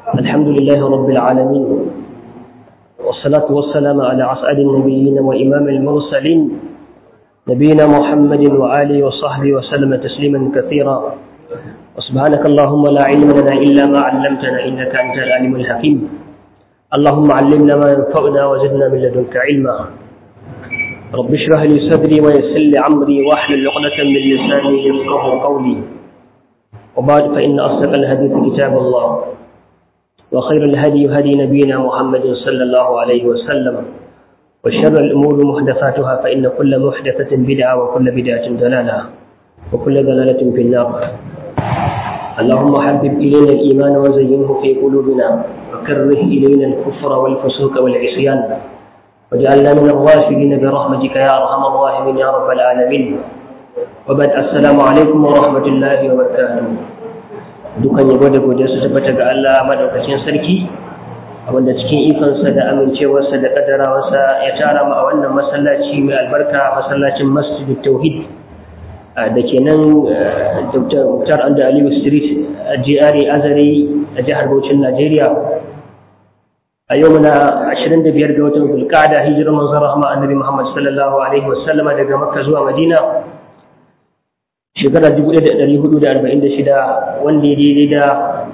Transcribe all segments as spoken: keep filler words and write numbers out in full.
الحمد لله رب العالمين، والصلاة والسلام على أسعد النبيين وإمام المرسلين نبينا محمد وآله وصحبه وسلم تسليما كثيرا. وسبحانك اللهم لا علم لنا إلا ما علمتنا إنك أنت العليم الحكيم. اللهم علمنا ما ينفعنا وزدنا من لدنك علما. رب اشرح لي صدري ويسر لي عمري واحلل عقدة من لساني يفقهوا قولي. وبعد، فإن أصدق الحديث كتاب الله، وخير الهدي هدي نبينا محمد صلى الله عليه وسلم، وشر الأمور محدثاتها، فإن كل محدثة بدعة وكل بدعة ضلالة وكل ضلالة في النار. اللهم حبب إلينا الإيمان وزينه في قلوبنا، وكره إلينا الكفر والفسوق والعصيان، واجعلنا من الراشدين برحمتك يا أرحم الراحمين يا رب العالمين. وبعد، السلام عليكم ورحمة الله وبركاته. dukan yabo da godiya su tabbata ga Allah madaukakin sarki, wanda cikin ikonsa da amincewarsa da kaddarawarsa ya tara mu a wannan masallaci mai albarka, masallacin Masjidut Tauhid da ke nan Doctor Muktar Anda Aliyu Street a G R A Azare a jihar Bauchin Najeriya. A yau muna ashirin da biyar ga watan Zulqa'ada, hijirar manzon rahma Annabi Muhammad sallallahu alaihi wasallam daga Makka zuwa Madina, shekara dubu ɗaya da ɗari hudu da arba'in da shida, wanda ya daidai da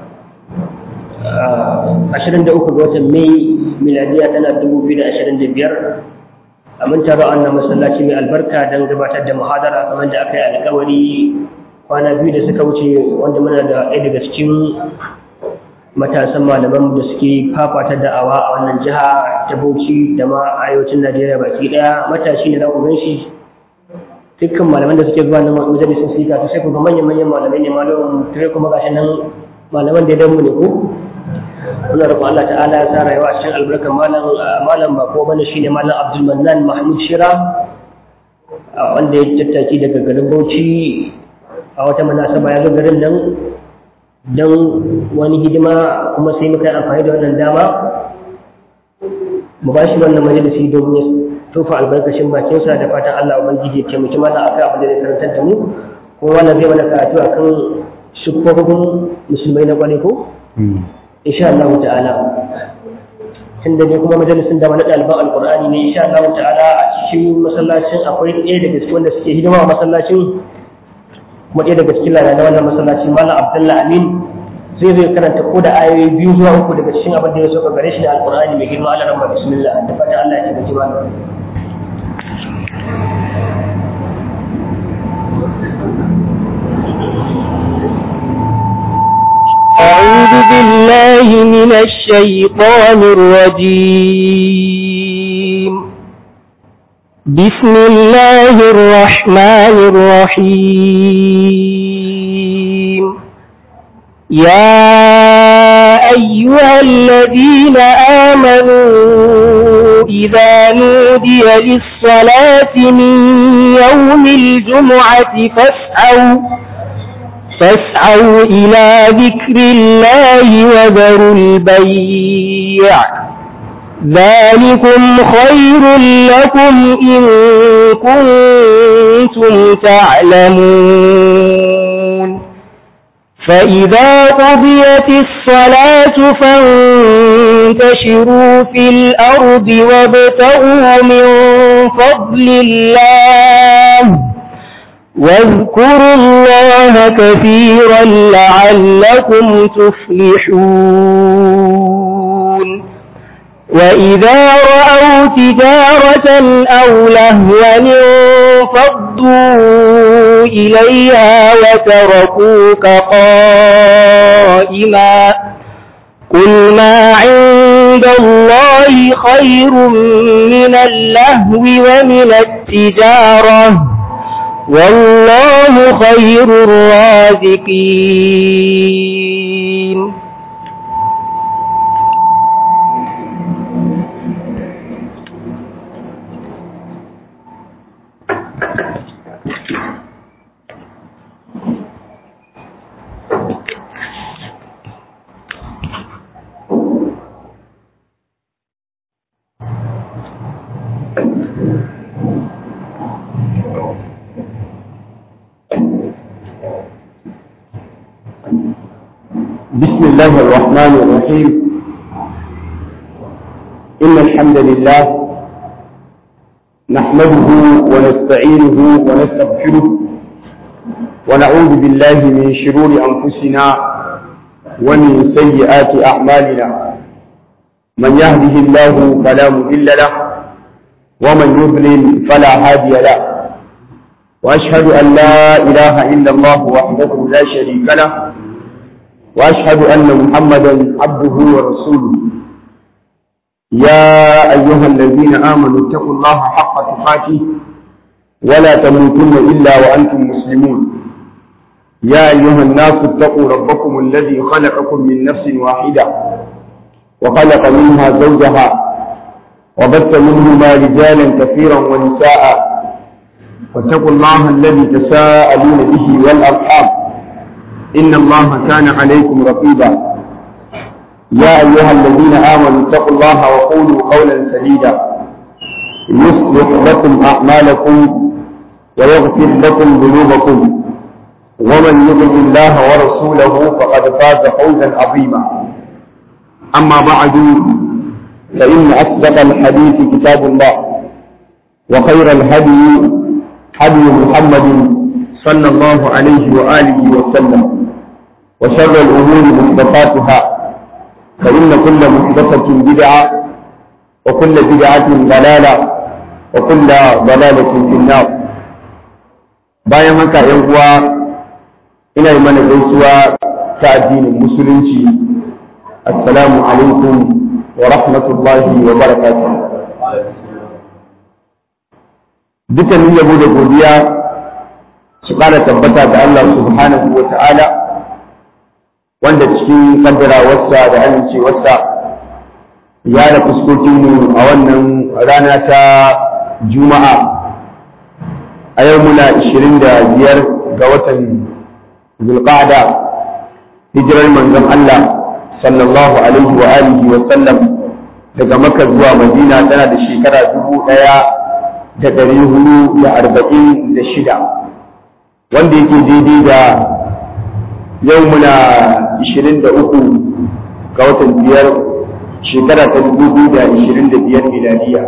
ashirin da uku ga watan Mai, miladiya tana dubu biyu da ashirin da biyar. A mun taro a wannan masallaci mai albarka don gabatar da muhadara kamar da aka yi alkawari kwana biyu da suka wuce, wanda muna da ɗaya daga cikin matasan malaman da suke fafata da'awa a wannan jiha ta Bauchi da ma arewacin Najeriya baki ɗaya. Matashi ne, za ku gan shi. Dukkan malaman da suke zuwa na majalisun sika ta sai kuma manyan-manyan malamai ne, malaman tare kuma gashi nan malaman da ya damu ne ko? Muna roƙon Allah ta'ala ya sa rayuwa a cikin albarkar malam malam ba ko bane shine malam Abdul Mannan Mahmud Shira, wanda ya tattaki daga garin Bauchi a wata munasaba ya zo garin nan don wani hidima, kuma sai muka yi amfani da wannan dama mu ba shi wannan majalisi domin ya tofa albarkacin bakinsa, da fatan Allah ubangiji ya taimaki mana akan abin da zai karantar da mu, kuma wannan zai mana karatu akan shugaban musulmai na kwale ko insha Allah ta'ala. Tunda ne kuma majalisin da wani ɗaliban alkur'ani ne, insha Allah ta'ala a cikin masallacin akwai ɗaya daga cikin wanda suke hidima a masallacin, kuma ɗaya daga cikin lalata wannan masallacin Malam Abdullahi Amin zai zai karanta ko da ayoyi biyu zuwa uku daga cikin abin da ya soka gare shi da alkur'ani mai girma. Allah rahma, bismillah, da fatan Allah ya taimaki mana. أعوذ بالله من الشيطان الرجيم. بسم الله الرحمن الرحيم. يا أيها الذين آمنوا إذا نودي للصلاة من يوم الجمعة فاسعوا فاسعوا إلى ذكر الله وذروا البيع، ذلكم خير لكم إن كنتم تعلمون. فإذا قضيت الصلاة فانتشروا في الأرض وابتغوا من فضل الله واذكروا الله كثيرا لعلكم تفلحون. وإذا رأوا تجارة أو لهوا انفضوا إليها وتركوك قائما. قل ما عند الله خير من اللهو ومن التجارة، والله خير الرازقين. بسم الله الرحمن الرحيم. إن الحمد لله نحمده ونستعينه ونستغفره ونعوذ بالله من شرور أنفسنا ومن سيئات أعمالنا. من يهده الله فلا مضل له ومن يضلل فلا هادي له، وأشهد أن لا إله إلا الله وحده لا شريك له، وأشهد أن محمدا عبده ورسوله. يا أيها الذين آمنوا اتقوا الله حق تقاته ولا تموتن إلا وأنتم مسلمون. يا أيها الناس اتقوا ربكم الذي خلقكم من نفس واحدة وخلق منها زوجها وبث منهما رجالا كثيرا ونساء، واتقوا الله الذي تساءلون به والأرحام إن الله كان عليكم رقيبا. يا أيها الذين آمنوا اتقوا الله وقولوا قولا سديدا يصلح لكم أعمالكم ويغفر لكم ذنوبكم، ومن يطع الله ورسوله فقد فاز فوزا عظيما. أما بعد، فإن أصدق الحديث كتاب الله، وخير الهدي هدي محمد صلى الله عليه وآله وسلم، وشر الأمور محدثاتها، فإن كل محدثة بدعة وكل بدعة ضلالة وكل ضلالة في النار. bayan haka ‘yan uwa, ina yi mana gaisuwa ta addinin musulunci. Assalamu alaikum wa rahmatullahi wa barakatuh. Dukkanin yabo da godiya su ƙara tabbata da Allah subhanahu wa ta'ala, wanda cikin kaddarawarsa da amincewarsa ya da fuskokinmu a wannan rana ta Juma'a. A yau muna ishirin da biyar ga watan Zulqa'da, hijirar manzon Allah sallallahu alaihi wa alihi wa sallam daga Makka zuwa Madina tana da shekara dubu ɗaya da ɗari hudu da arba'in da shida, wanda yake daidai da yau muna ishirin da uku ga watan biyar shekara ta dubu biyu da ishirin da biyar miladiya.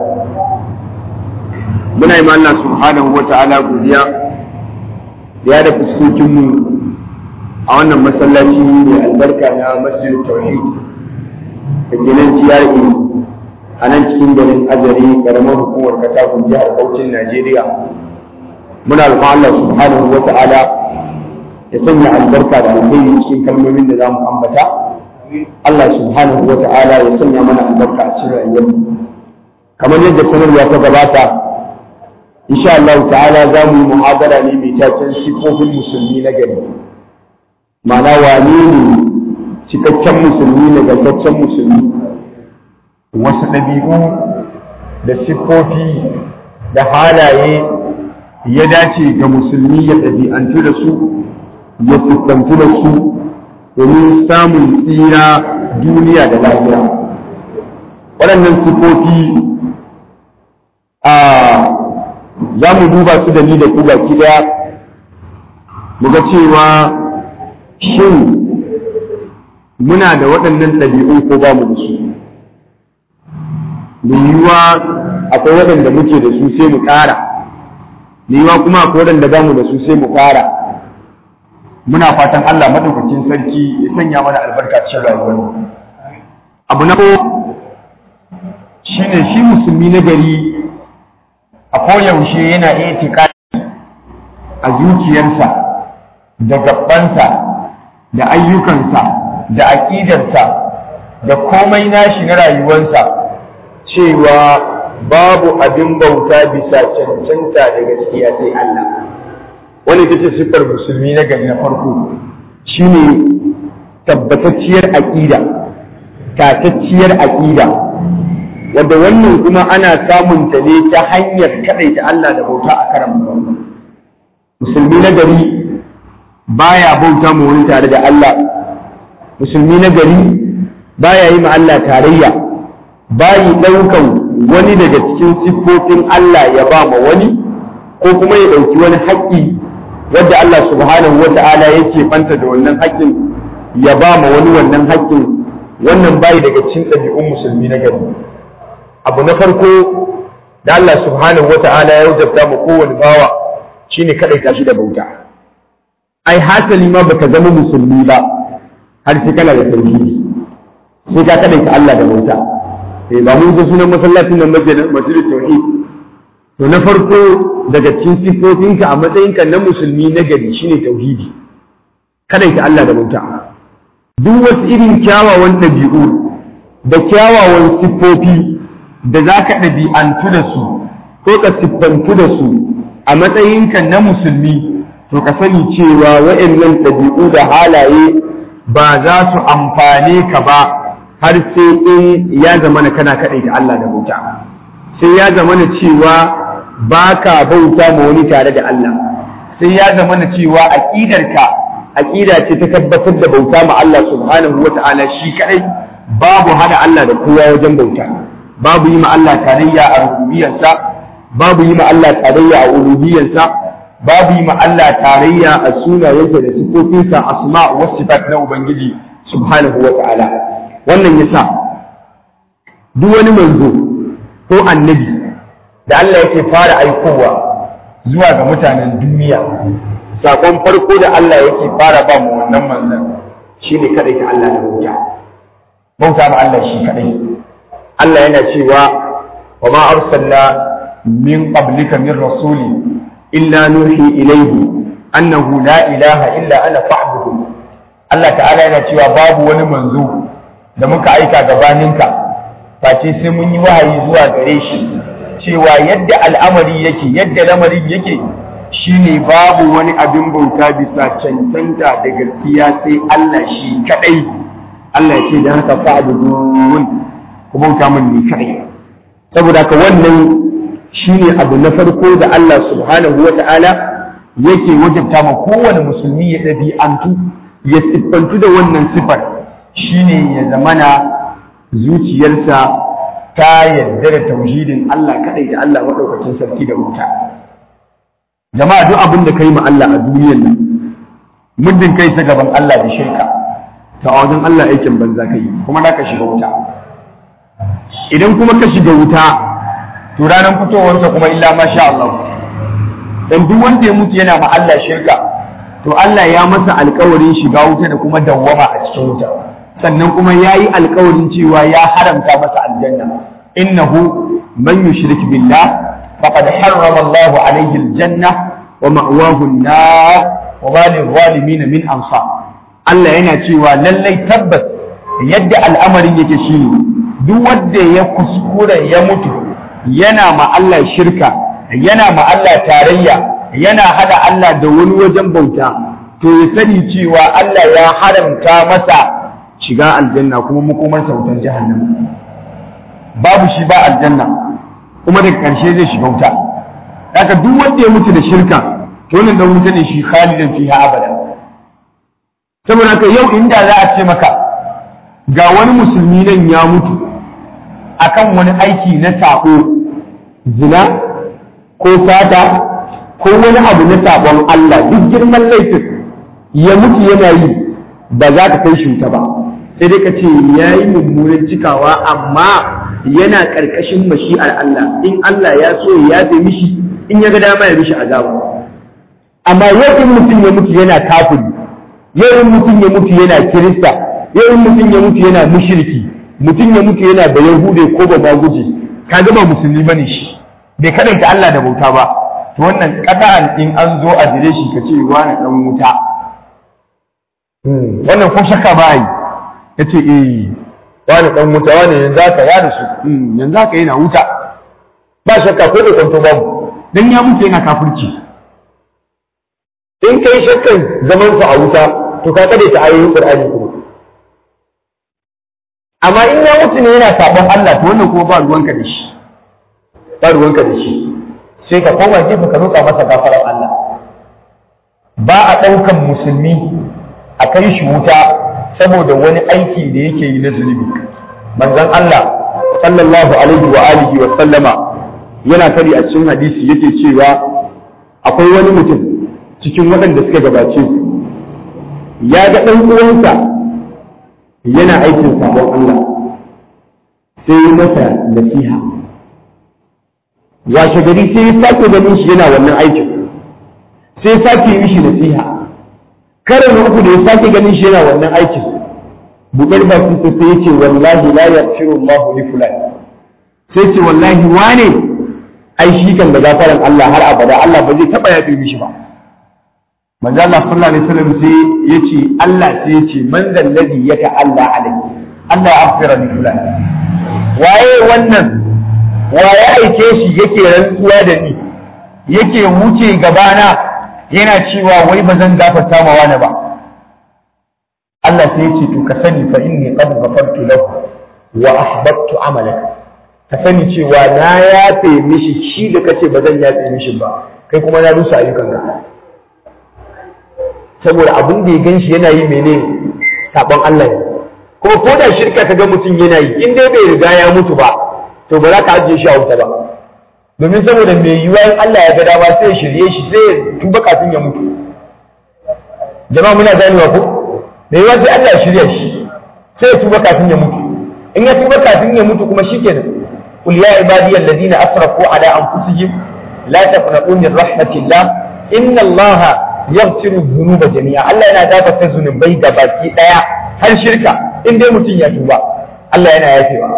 Muna yi Allah subhanahu wa ta'ala godiya da ya da fuskokinmu a wannan masallaci mai albarka na masjidin tauhid da ke nan G R A a nan cikin garin Azare, karamar hukumar Katagun, jihar Bauchin, Najeriya. Muna roƙon Allah subhanahu wa ta'ala ya sanya albarka da alheri cikin kalmomin da za mu ambata. Allah subhanahu wa ta'ala ya sanya mana albarka a cikin rayuwarmu. Kamar yadda sanarwa ta gabata, insha Allah ta'ala za mu yi muhabara ne mai taken sifofin musulmi na gari. Ma'ana wane ne cikakken musulmi, nagartaccen musulmi? Wasu ɗabi'u da siffofi da halaye ya dace ga musulmi ya ɗabi'antu da su, ya siffantu da su domin samun tsira duniya da lafiya. Waɗannan siffofi a za mu duba su da ni da ku baki ɗaya, mu ga cewa shin muna da waɗannan ɗabi'un ko ba mu da su. Mai yiwuwa akwai waɗanda muke da su sai mu ƙara, mai yiwuwa kuma akwai waɗanda ba mu da su sai mu ƙara. Muna fatan Allah madaukakin sarki ya sanya mana albarka cikin rayuwar. Abu na shine shi musulmi na gari a koyaushe yana itikadi a zuciyarsa da gabansa da ayyukansa da aƙidarsa da komai nashi na rayuwarsa cewa babu abin bauta bisa cancanta da gaskiya sai Allah. Wani ita ce siffar musulmi na gari na farko, shine tabbatacciyar aƙida, tatacciyar aƙida, wanda wannan kuma ana samun ta ne ta hanyar kaɗaita Allah da bauta a karan farko. Musulmi na gari baya bauta mu wani tare da Allah, musulmi na gari baya yi ma Allah tarayya, bayi ɗaukan wani daga cikin siffofin Allah ya ba ma wani, ko kuma ya ɗauki wani haƙƙi wadda Allah subhanahu wa ta'ala yake banta da wannan haƙƙin ya ba ma wani wannan haƙƙin, wannan bai daga cikin ɗabi'un musulmi na gari. Abu na farko da Allah subhanahu wata'ala ya wajabta mu kowane bawa shine kadaita shi da bauta. Ai hasali ma baka zama musulmi ba har sai kana da tauhidi, sai ka kadaita Allah da bauta. Eh ba mun zo sunan masallacin nan masjidin tauhid. To na farko daga cikin sifofinka a matsayinka na musulmi na gari shine tauhidi, kadaita Allah da bauta. Duk wasu irin kyawawan ɗabi'u da kyawawan siffofi da za ka ɗabi'antu da su ko ka siffantu da su a matsayinka na musulmi, to ka sani cewa wa'annan ɗabi'u da halaye ba za su amfane ka ba har sai in ya zama na kana kaɗaita Allah da bauta, sai ya zama na cewa ba ka bauta ma wani tare da Allah, sai ya zama na cewa aƙidarka aƙida ce ta tabbatar da bauta ma Allah subhanahu wa ta'ala shi kaɗai, babu hada Allah da kowa wajen bauta, babu yi ma Allah tarayya a rububiyarsa, babu yi ma Allah tarayya a uluhiyarsa, babu yi ma Allah tarayya a sunayensa da sifofinsa asma wa sifat na ubangiji subhanahu wa ta'ala. Wannan yasa duk wani manzo ko annabi da Allah yake fara aikowa zuwa ga mutanen duniya, sakon farko da Allah yake fara ba mu wannan manzon shine kadai ta Allah da bauta, bauta ma Allah shi kadai. Allah yana cewa wa ma arsalna min qablika min rasuli illa nuhi ilayhi annahu la ilaha illa ana fa'budu. Allah ta'ala yana cewa babu wani manzo da muka aika gabaninka face sai mun yi wahayi zuwa gare shi cewa yadda al'amari yake, yadda lamarin yake shine babu wani abin bauta bisa cancanta da gaskiya sai Allah shi kadai. Allah ya ce da haka fa'budun, ku bauta min ni kadai. Saboda ka wannan shine abu na farko da Allah subhanahu wata'ala yake wajabta ma kowane musulmi ya ɗabi'antu ya siffantu da wannan sifar, shine ya zamana zuciyarsa ta yarda da tauhidin Allah kadai da Allah madaukakin sarki da wuta. Jama'a duk abin da kai ma Allah a duniyar nan muddin kai ta gaban Allah da shirka, ta wajen Allah aikin banza kai kuma za ka shiga wuta. Idan kuma ka shiga wuta to ranar fitowarsa kuma illa ma sha Allah. Dan duk wanda ya mutu yana ma Allah shirka to Allah ya masa alƙawarin shiga wuta da kuma dawwama a cikin wuta, sannan kuma yayi alƙawarin cewa ya haramta masa aljanna. Innahu man yushrik billah faqad harrama Allahu alayhi aljanna wa ma'wahu an-nar wa ma lil-zalimin min ansar. Allah yana cewa lallai tabbas yadda al'amarin yake shine duk wanda ya kuskura ya mutu yana ma Allah shirka, yana ma Allah tarayya, yana hada Allah da wani wajen bauta, to ya sani cewa Allah ya haramta masa shiga aljanna kuma makomarsa wutar jahannama. Babu shi ba aljanna kuma daga ƙarshe zai shiga wuta. Haka duk wanda ya mutu da shirka to wannan dan wuta ne shi khalidan fiha abada. Saboda haka yau inda za a ce maka ga wani musulmi nan ya mutu akan wani aiki na sako, zina ko sata ko wani abu na sabon Allah, duk girman laifin ya mutu yana yi, ba za ka kai shi wuta ba, sai dai ka ce ya yi mummunan cikawa amma yana ƙarƙashin mashi'ar Allah. In Allah ya so ya yafe mishi, in ya ga dama ya mishi azaba. Amma yau in mutum ya mutu yana kafiri, yau in mutum ya mutu yana kirista, yau in mutum ya mutu yana mushriki, mutum ya mutu yana da yahude ko ba ma guje, ka ga ba musulmi bane shi, bai kadanta Allah da bauta ba. To wannan kada'an in an zo a dire shi ka ce wani dan wuta, wannan ko shakka ba yi, ya ce eh wani dan wuta, wani yanzu haka ya da su yanzu haka yana wuta, ba shakka ko da kwanto babu, dan ya mutu yana kafirci. In kai shakkan zaman su a wuta to ka kada ta ayoyin Qur'ani kuma. Amma in ya mutu ne yana sabon Allah to wannan kuma ba ruwanka da shi, ba ruwanka da shi, sai ka koma gefe ka roƙa masa gafarar Allah. Ba a ɗaukan musulmi a kai shi wuta saboda wani aiki da yake yi na zunubi. Manzon Allah sallallahu alaihi wa alihi wa sallama yana kari a cikin hadisi yake cewa akwai wani mutum cikin waɗanda suka gabace ya ga ɗan uwansa yana aikin sabon Allah sai ya masa nasiha, washe gari sai ya sake ganin shi yana wannan aikin sai ya sake yi mishi nasiha, karin uku da ya sake ganin shi yana wannan aikin buɗar bakin sa sai ya ce wallahi la yaghfiru Allah li fulan, sai ce wallahi wane ai shi kan da gafaran Allah har abada Allah ba zai taba yafe mishi ba. manzo Allah sallallahu alaihi wasallam sai yace Allah sai yace man zal ladhi yata'alla alaihi Allah ya afira li fulan, waye wannan waye aike shi yake rantsuwa da ni yake wuce gabana yana cewa wai bazan gafarta ma wani ba. Allah sai yace to ka sani fa inni qad ghafartu lahu wa ahbabtu amalaka, ka sani cewa na yafe mishi shi da kace bazan yafe mishi ba, kai kuma na rusa ayyukanka. Saboda abin da ya gan shi yana yi mene sabon Allah ne, kuma ko da shirka ka ga mutum yana yi in dai bai riga ya mutu ba to ba za ka ajiye shi a wuta ba, domin saboda mai yiwuwa in Allah ya ga dama sai ya shirye shi sai ya tuba kafin ya mutu. Jama'a muna ganewa ko mai yiwuwa sai Allah ya shirye shi sai ya tuba kafin ya mutu, in ya tuba kafin ya mutu kuma shikenan. qul ya ibadiyal ladina asrafu ala anfusihim la taqnatu min rahmatillah inna Allaha yaghfiru dhunuba jami'a, Allah yana gafarta zunubai da baki daya har shirka in dai mutum ya tuba Allah yana yafewa.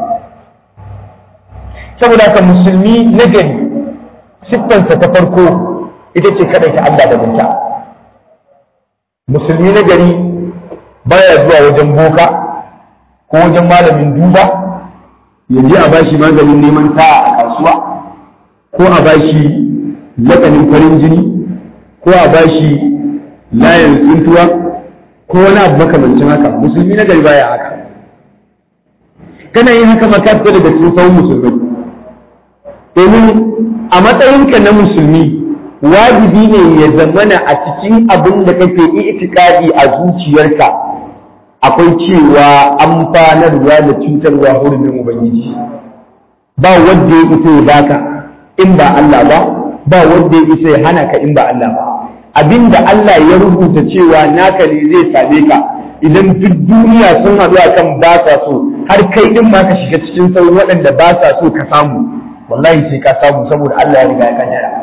Saboda haka musulmi na gari siffansa ta farko ita ce kada ta Allah da bauta. Musulmi na gari baya zuwa wajen boka ko wajen malamin duba ya je a bashi maganin neman sa'a a kasuwa ko a bashi lakanin farin jini ko a bashi layin tsuntuwa ko wani abu makamancin haka. Musulmi na gari baya haka. Kana yin haka maka fita daga cikin sauran musulmai, domin a matsayinka na musulmi wajibi ne ya zamana a cikin abin da kake itikadi a zuciyarka akwai cewa amfanarwa da cutarwa hurumin Ubangiji. Ba wanda ya isa ya baka in ba Allah ba, ba wanda ya isa ya hana ka in ba Allah ba. Abinda Allah ya rubuta cewa naka ne zai same ka idan duk duniya sun haɗu a kan ba sa so, har kai din ma ka shiga cikin sauran waɗanda ba sa so ka samu, wallahi sai ka samu saboda Allah ya riga ya kaddara.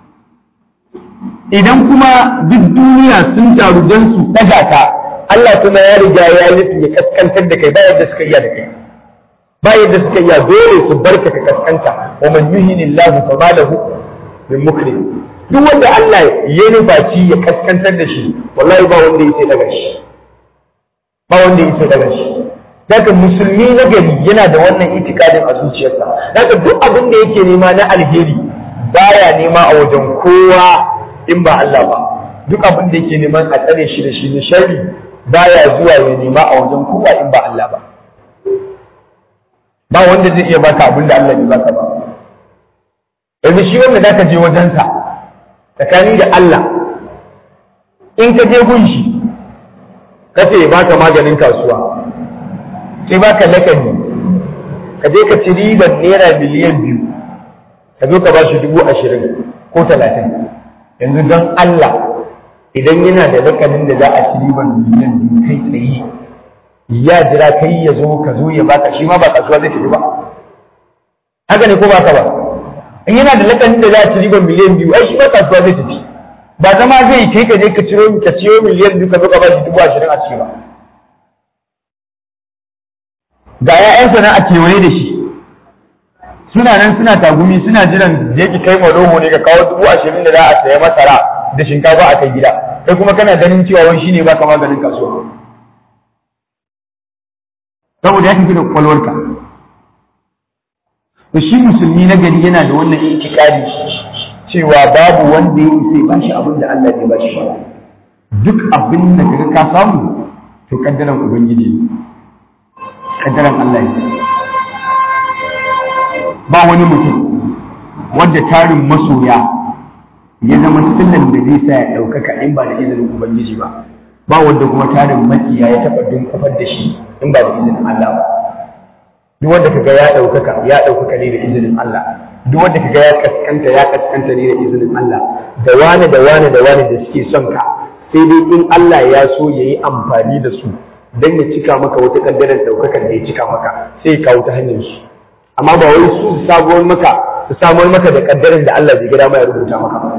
Idan kuma duk duniya sun taru don su ɗaga ka, Allah kuma ya riga ya nufi ya kaskantar da kai ba yadda suka iya da kai, ba yadda suka iya, dole su barka ka kaskanta. Wa man yuhinillahu fama lahu min mukrim, duk wanda Allah ya nufaci ya kaskantar da shi wallahi ba wanda yake daga shi, ba wanda yake daga shi. Daga musulmi na gari yana da wannan itikadin a zuciyarsa, daga duk abin da yake nema na alheri baya nema a wajen kowa in ba Allah ba, duk abin da yake neman a tsare shi da shi ne sharri baya zuwa ya nema a wajen kowa in ba Allah ba. Ba wanda zai iya baka abin da Allah bai baka ba. Yanzu shi wanda zaka je wajensa tsakani da Allah, in ka je gunshi ka ce baka maganin kasuwa sai baka lakani, ka je ka ci riban naira miliyan biyu ka zo ka ba shi dubu ashirin ko talatin. Yanzu don Allah idan yana da lakanin da za a ci riban miliyan biyu kai tsaye ya jira kai ya zo ka zo ya baka, shi ma ba kasuwa zai tafi ba, haka ne ko ba ka ba? In yana da lakanin da za a ci riban miliyan biyu ai shi ba kasuwa zai tafi, ba zama zai kai ka je ka ciro ka ciyo miliyan biyu ka zo ka ba shi dubu ashirin a ciki ba. Ga 'ya'yansa nan a kewaye da shi suna nan suna tagumi suna jiran je ki kai malomo ne ka kawo dubu ashirin da za a saya masara da shinkafa a kai gida, kai kuma kana ganin cewa wani shine baka maganin kasuwa saboda ya tafi da kwakwalwarka. To shi musulmi na gari yana da wannan itikadi cewa babu wanda ya isa ba shi abin da Allah ya ba shi ba. Duk abin da kaga ka samu to kaddaran ubangiji ne, kaddaran Allah ne. Ba wani mutum wanda tarin masoya ya zama sillan da zai sa ya ɗaukaka in ba da izinin ubangiji ba, ba wanda kuma tarin makiya ya taɓa dun kafar da shi in ba da izinin Allah ba. Duk wanda kaga ya ɗaukaka ya ɗaukaka ne da izinin Allah, duk wanda kaga ya kaskanta ya kaskanta ne da izinin Allah. Da wane da wane da wane da suke son ka, sai dai in Allah ya so ya yi amfani da su dan ya cika maka wata kaddarar daukakan da ya cika maka sai ya kawo ta hanyar shi amma ba wai su su sabuwar maka su samuwar maka da kaddarar da Allah bai ga dama ya rubuta maka ba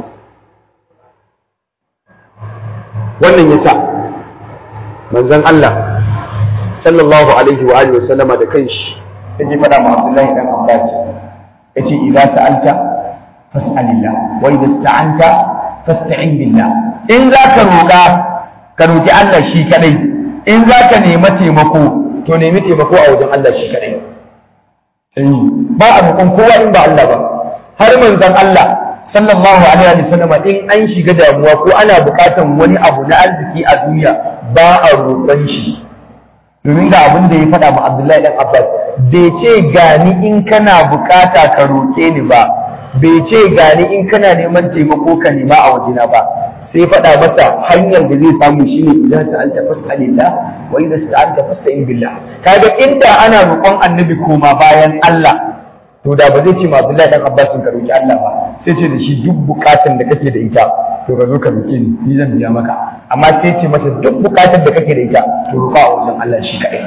wannan yasa manzon Allah sallallahu alaihi wa alihi wa sallama da kanshi yake faɗa ma Abdullahi dan Abbas yace idza sa'alta fas'alillah wa idza sta'anta fasta'in billah in zaka roƙa ka roki Allah shi kadai in zaka nemi taimako to nemi taimako a wajen Allah shi kadai ba a roƙon kowa in ba Allah ba har manzon Allah sallallahu alaihi wa sallam in an shiga damuwa ko ana buƙatar wani abu na arziki a duniya ba a roƙon shi domin ga abin da ya faɗa ma Abdullahi dan Abbas bai ce gani in kana bukata ka roƙe ni ba bai ce gani in kana neman taimako ka nema a wajena ba sai faɗa masa hanyar da zai samu shine idan sa'alta fas'alillah wa idan sta'anta fasta'in billah kaga inda ana roƙon annabi koma bayan Allah to da ba zai ce ma Abdullahi dan Abbas ka roƙi Allah ba sai ce da shi duk bukatun da kake da ita to ka zo ka roƙe ni ni zan biya maka amma sai ce masa duk bukatun da kake da ita to roƙa a wajen Allah shi kadai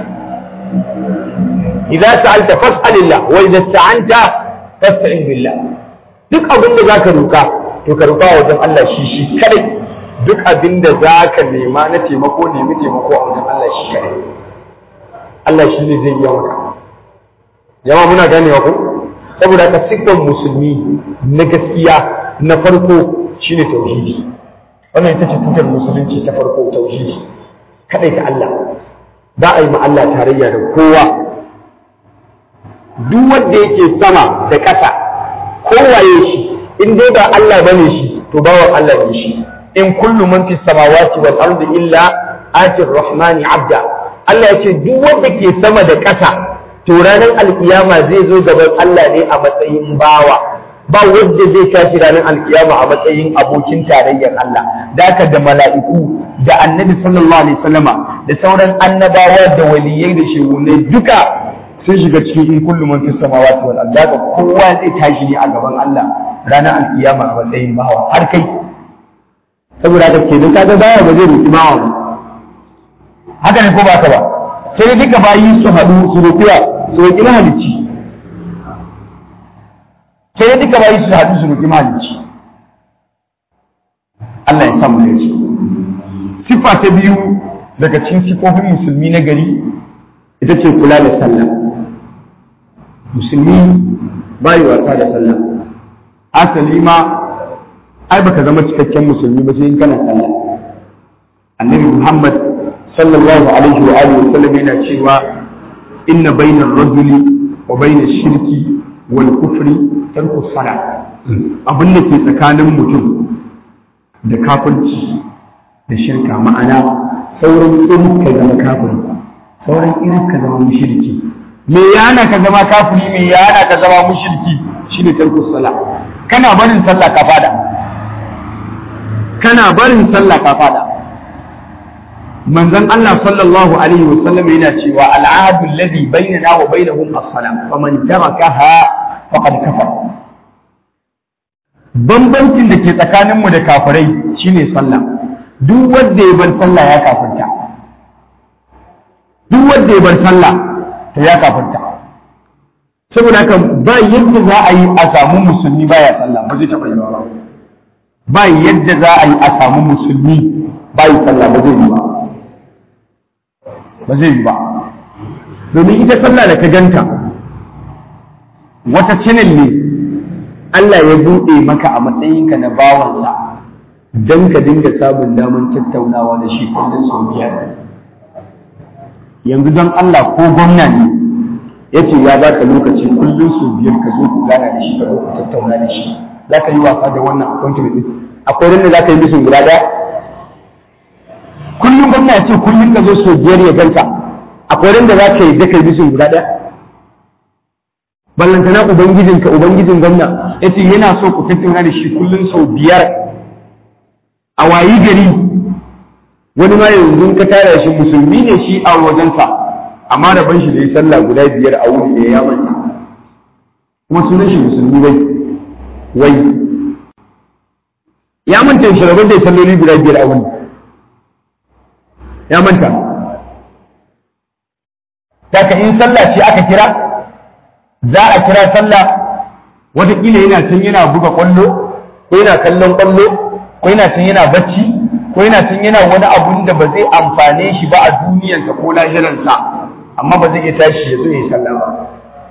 idan sa'alta fas'alillah wa idan sta'anta fasta'in billah duk abin da zaka roƙa to ka roƙa a wajen Allah shi shi kadai duk abin da zaka nema na taimako nemi taimako a wajen Allah shi kadai Allah shi ne zai yi maka jama'a muna ganewa ko saboda haka siffar musulmi na gaskiya na farko shine tauhidi wannan ita ce tutar musulunci ta farko tauhidi kadai ta Allah ba a yi ma Allah tarayya da kowa duk wanda yake sama da ƙasa kowaye shi in dai ba Allah bane shi to bawan Allah ne shi in kullu man fis samawati wal ardi illa ati rahmani abda Allah yace duk wanda ke sama da ƙasa to ranar alkiyama zai zo gaban Allah ne a matsayin bawa ba wanda zai tashi ranar alkiyama a matsayin abokin tarayyar Allah da haka da mala'iku da annabi sallallahu alaihi wasallama da sauran annabawa da waliyai da shehunai duka sun shiga cikin in kullu man fis samawati wal ardi da kowa zai tashi ne a gaban Allah ranar alkiyama a matsayin bawa har kai saboda haka kenan kaga bawa ba zai roki bawa ba haka ne ko ba ka ba sai duka bayi su haɗu su roƙiya su roƙi mahalicci sai duka bayi su haɗu su roƙi mahalicci Allah ya samu da shi siffa ta biyu daga cikin siffofin musulmi na gari ita ce kula da sallah musulmi bai wasa da sallah asali ma ai baka zama cikakken musulmi ba sai in kana sallah annabi Muhammad sallallahu alaihi wa alihi wasallam yana cewa inna bainar rajuli wa bainash shirki wal kufri tarku salat abin da ke tsakanin mutum da kafirci da shirka ma'ana sauran irin ka zama kafiri sauran irin ka zama mushriki me yana ka zama kafiri me yana ka zama mushriki shine tarku salat kana barin sallah ka fada kana barin sallah ka fada manzon Allah sallallahu alaihi wa sallam yana cewa al'ahdu alladhi bainana wa bainahum as-salam faman tarakaha faqad kafara bambancin da ke tsakanin mu da kafirai shine sallah duk wanda ya bar sallah ya kafirta duk wanda ya bar sallah to ya kafirta saboda haka ba yadda za a yi a samu musulmi baya sallah ba zai taɓa yi ba ba yadda za a yi a samu musulmi bai sallah ba zai yi ba ba zai yi ba domin ita sallah da ka ganta wata channel ne Allah ya buɗe maka a matsayinka na bawansa don ka dinga samun damar tattaunawa da shi kullum sau biyar yanzu don Allah ko gwamna ne ya ce ya ba ka lokaci kullum sau biyar ka zo ku gana da shi ka zo ku tattauna da shi za ka yi wasa da wannan appointment ɗin akwai wanda za ka yi bisin guda ɗaya kullum gwamna ya ce kullum ka zo sau biyar ya ganta akwai wanda za ka yi da kai bisin guda ɗaya ballantana ubangijinka ubangijin gwamna ya ce yana so ku tattauna da shi kullum sau biyar a wayi gari wani ma yanzu ka tara shi musulmi ne shi a wajensa amma da ban shi da ya sallah guda biyar a wuri da ya manta kuma sunan shi musulmi wai wai ya manta shi rabon da ya salloli guda biyar a wuri ya manta daga in sallah ce aka kira za a kira sallah wataƙila yana can yana buga ƙwallo ko yana kallon ƙwallo ko yana can yana bacci ko yana can yana wani abun da ba zai amfane shi ba a duniyarsa ko lahiransa amma ba zai iya tashi ya zo ya yi sallah ba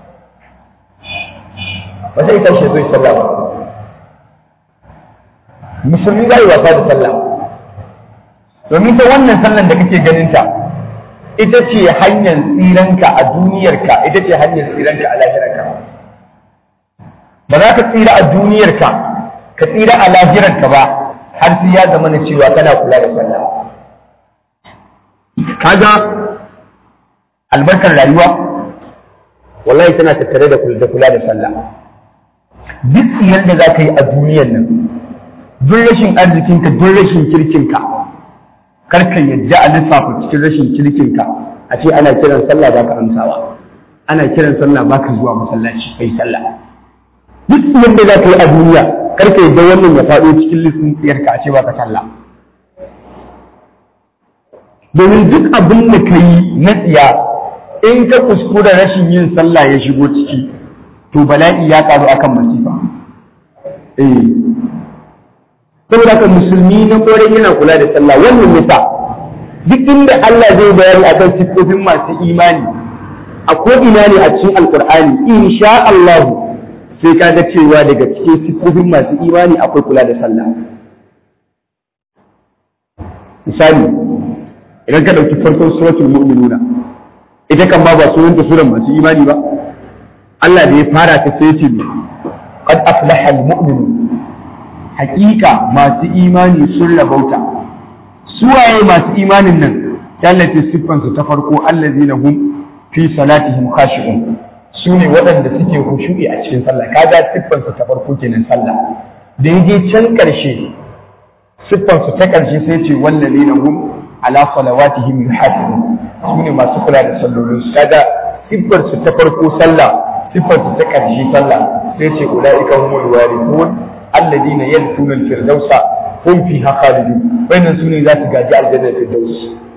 ba zai tashi ya zo ya yi sallah ba musulmi za yi wasa da sallah domin ta wannan sallan da kake ganin ta ita ce hanyar tsiranka a duniyarka ita ce hanyar tsiranka a lahirarka ba za ka tsira a duniyarka ka tsira a lahirarka ba har sai ya zama na cewa kana kula da sallah kaga albarkar rayuwa wallahi tana tattare da kula da sallah duk tsiyar da za ka yi a duniyar nan duk rashin arzikinka duk rashin kirkinka karka yadda a lissafa cikin rashin kirkinka a ce ana kiran sallah ba ka amsawa ana kiran sallah ba ka zuwa masallaci kai sallah duk yadda za ka yi a duniya karka yadda wannan ya faɗo cikin lissin tsiyarka a ce ba ka sallah domin duk abin da ka yi na tsiya in ka kuskura rashin yin sallah ya shigo ciki to bala'i ya ƙaru akan masifa eh saboda haka musulmi na kwarai yana kula da sallah wannan yasa duk inda Allah zai bayani akan sifofin masu imani a ko ina ne a cikin alqur'ani insha Allah sai ka ga cewa daga cikin sifofin masu imani akwai kula da sallah misali idan ka dauki farkon suratul mu'minuna ita kan ba ba sunanta suran masu imani ba Allah da ya fara ta sai ce qad aflaha almu'minun hakika masu imani sun rabauta suwaye masu imanin nan tallace siffansu ta farko allazina hum fi salatihim khashi'un sune waɗanda suke khushu'i a cikin sallah kaga siffansu ta farko kenan sallah da yaje can karshe siffansu ta karshe sai ce wallazina hum ala salawatihim yuhafizun sune masu kula da sallolin su kaga siffarsu ta farko sallah siffarsu ta karshe sallah sai ce ulaika humul warithun alladina yadkhuluna al-firdausa hum fiha khalidun wannan sune za su gaji aljanna firdaus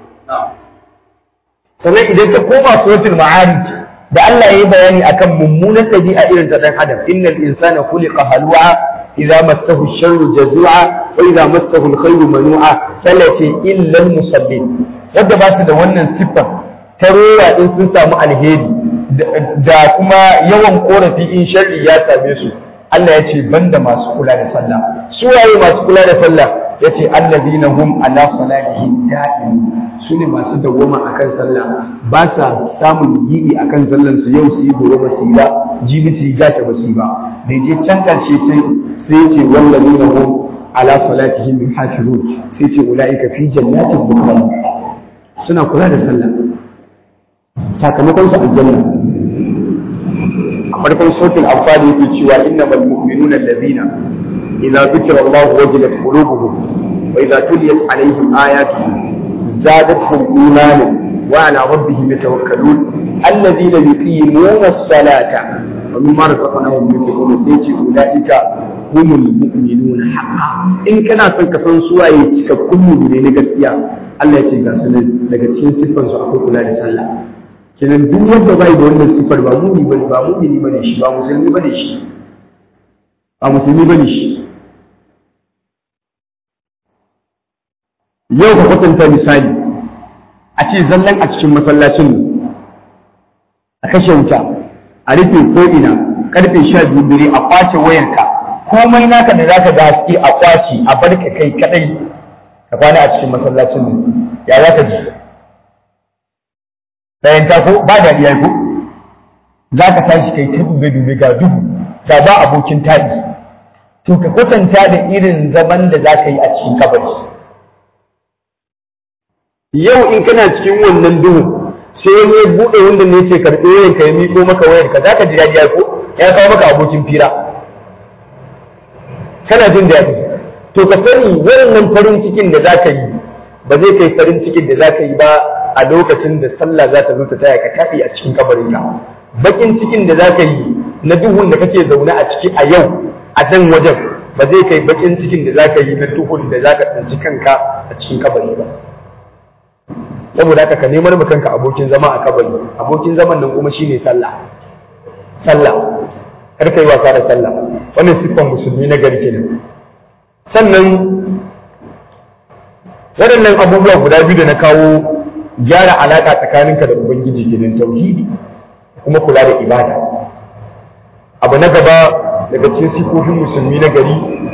sannan idan ta koma suratul ma'arij da Allah yayi bayani akan mummunan dabi'a irin ta dan adam innal insana khuliqa halu'a idza massahu ash-sharru jazua wa idza massahu al-khayru manu'a sallati illa al-musallin wanda ba su da wannan siffar ta roya in sun samu alheri da kuma yawan korafi in sharri ya same su Allah ya ce banda masu kula da sallah su waye masu kula da sallah ya ce allazina hum ala salatihim da'im su ne masu dawwama akan sallah ba sa samun gibi akan sallan su yau su yi gobe ba su yi ba jibi su yi gata ba su yi ba da je can karshe sai sai ce wallazina hum ala salatihim yuhafizun sai ce ulaika fi jannatin mukarramin suna kula da sallah sakamakon su aljanna farkon sautin amfani yake cewa innamal mu'minuna allazina idza dhukira Allah wajilat qulubuhum wa idza tuliyat alaihim ayatuhu zadatuhum imanan wa ala rabbihim yatawakkalun allazina yuqimuna as-salata wa mimma razaqnahum yunfiqun sai ulaika humul mu'minuna haqqan in kana son ka san suwaye cikakkun mu'mini ne gaskiya Allah ya ce ga sunan daga cikin sifar su akwai kula da sallah kenan duk wanda bai da wannan sifar ba mu'mini bane ba mu'mini bane shi ba musulmi bane shi ba musulmi bane shi yau ka kwatanta misali a ce zallan a cikin masallacin a kashe wuta a rufe ko'ina karfe sha biyu dare a kwace wayarka komai naka da zaka ga haske a kwace a barka kai kadai ka kwana a cikin masallacin ya za ka ji ɗayan tako ba da iya ko za ka tashi kai ta dube dube ga duhu da ba abokin taɗi to ka kwatanta da irin zaman da za ka yi a cikin kabari yau in kana cikin wannan duhu sai wani ya buɗe wanda ne ce karɓe wayar ka ya miƙo maka wayar ka za ka ji daɗi ko ya kawo maka abokin fira kana jin daɗi to ka sani wannan farin cikin da za ka yi ba zai kai farin cikin da za ka yi ba a lokacin da sallah za ta zo ta taya ka tafi a cikin kabarin ka bakin cikin da za ka yi na duhun da kake zaune a ciki a yau a dan wajen ba zai kai bakin cikin da za ka yi na duhun da za ka tsinci kanka a cikin kabari ba saboda haka ka neman ma kanka abokin zama a kabari, abokin zaman nan kuma shine sallah sallah kar kai wasa da sallah. Wannan siffan musulmi na gari kenan. Sannan waɗannan abubuwa guda biyu da na kawo, gyara alaƙa tsakaninka da ubangiji kenan, tauhidi kuma kula da ibada. Abu na gaba daga cikin siffofin musulmi na gari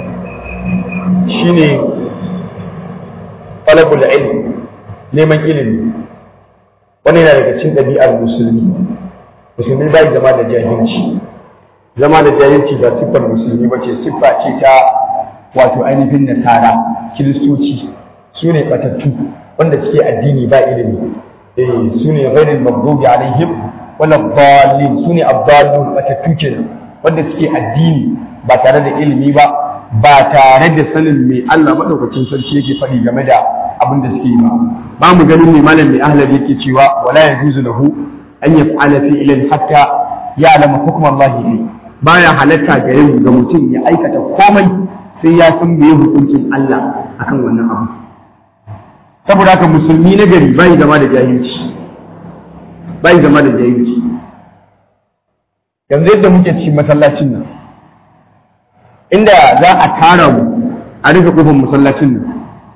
shine talabul ilm, neman ilimi. Wannan yana daga cikin ɗabi'ar musulmi. Musulmi bai zama da jahilci. Zama da jahilci ba siffar musulmi ba ce, siffa ce ta wato ainihin nasara, kiristoci. Su ne batattu wanda suke addini ba ilimi, eh su ne ghairil maghdubi alaihim wala dallin, su ne abdallun batattu kenan wanda suke addini ba tare da ilimi ba, ba tare da sanin me Allah madaukakin sarki yake faɗi game da abin da suke yi ba. Ba mu ganin me malam mai ahlal yake cewa wala yajuzu lahu an yaf'ala fi'lan hatta ya'lama hukm Allah fi, baya halatta ga yin ga mutum ya aikata komai sai ya san me hukuncin Allah akan wannan abu. Saboda haka musulmi na gari bai zama da jahilci, bai zama da jahilci. Yanzu yadda muke cikin masallacin nan, inda za a tara mu a rufe kofar masallacin nan,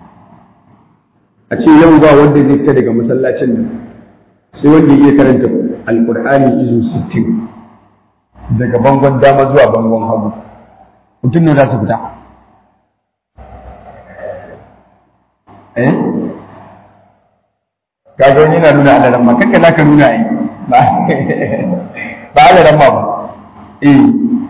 a ce yau ba wanda zai fita daga masallacin nan sai wanda ya karanta alkur'ani izu sittin daga bangon dama zuwa bangon hagu, mutum ne za su fita. Eh? Kaga wani yana nuna alaran ma, kanka za ka nuna yi ba ba alaran ma ba. Eh.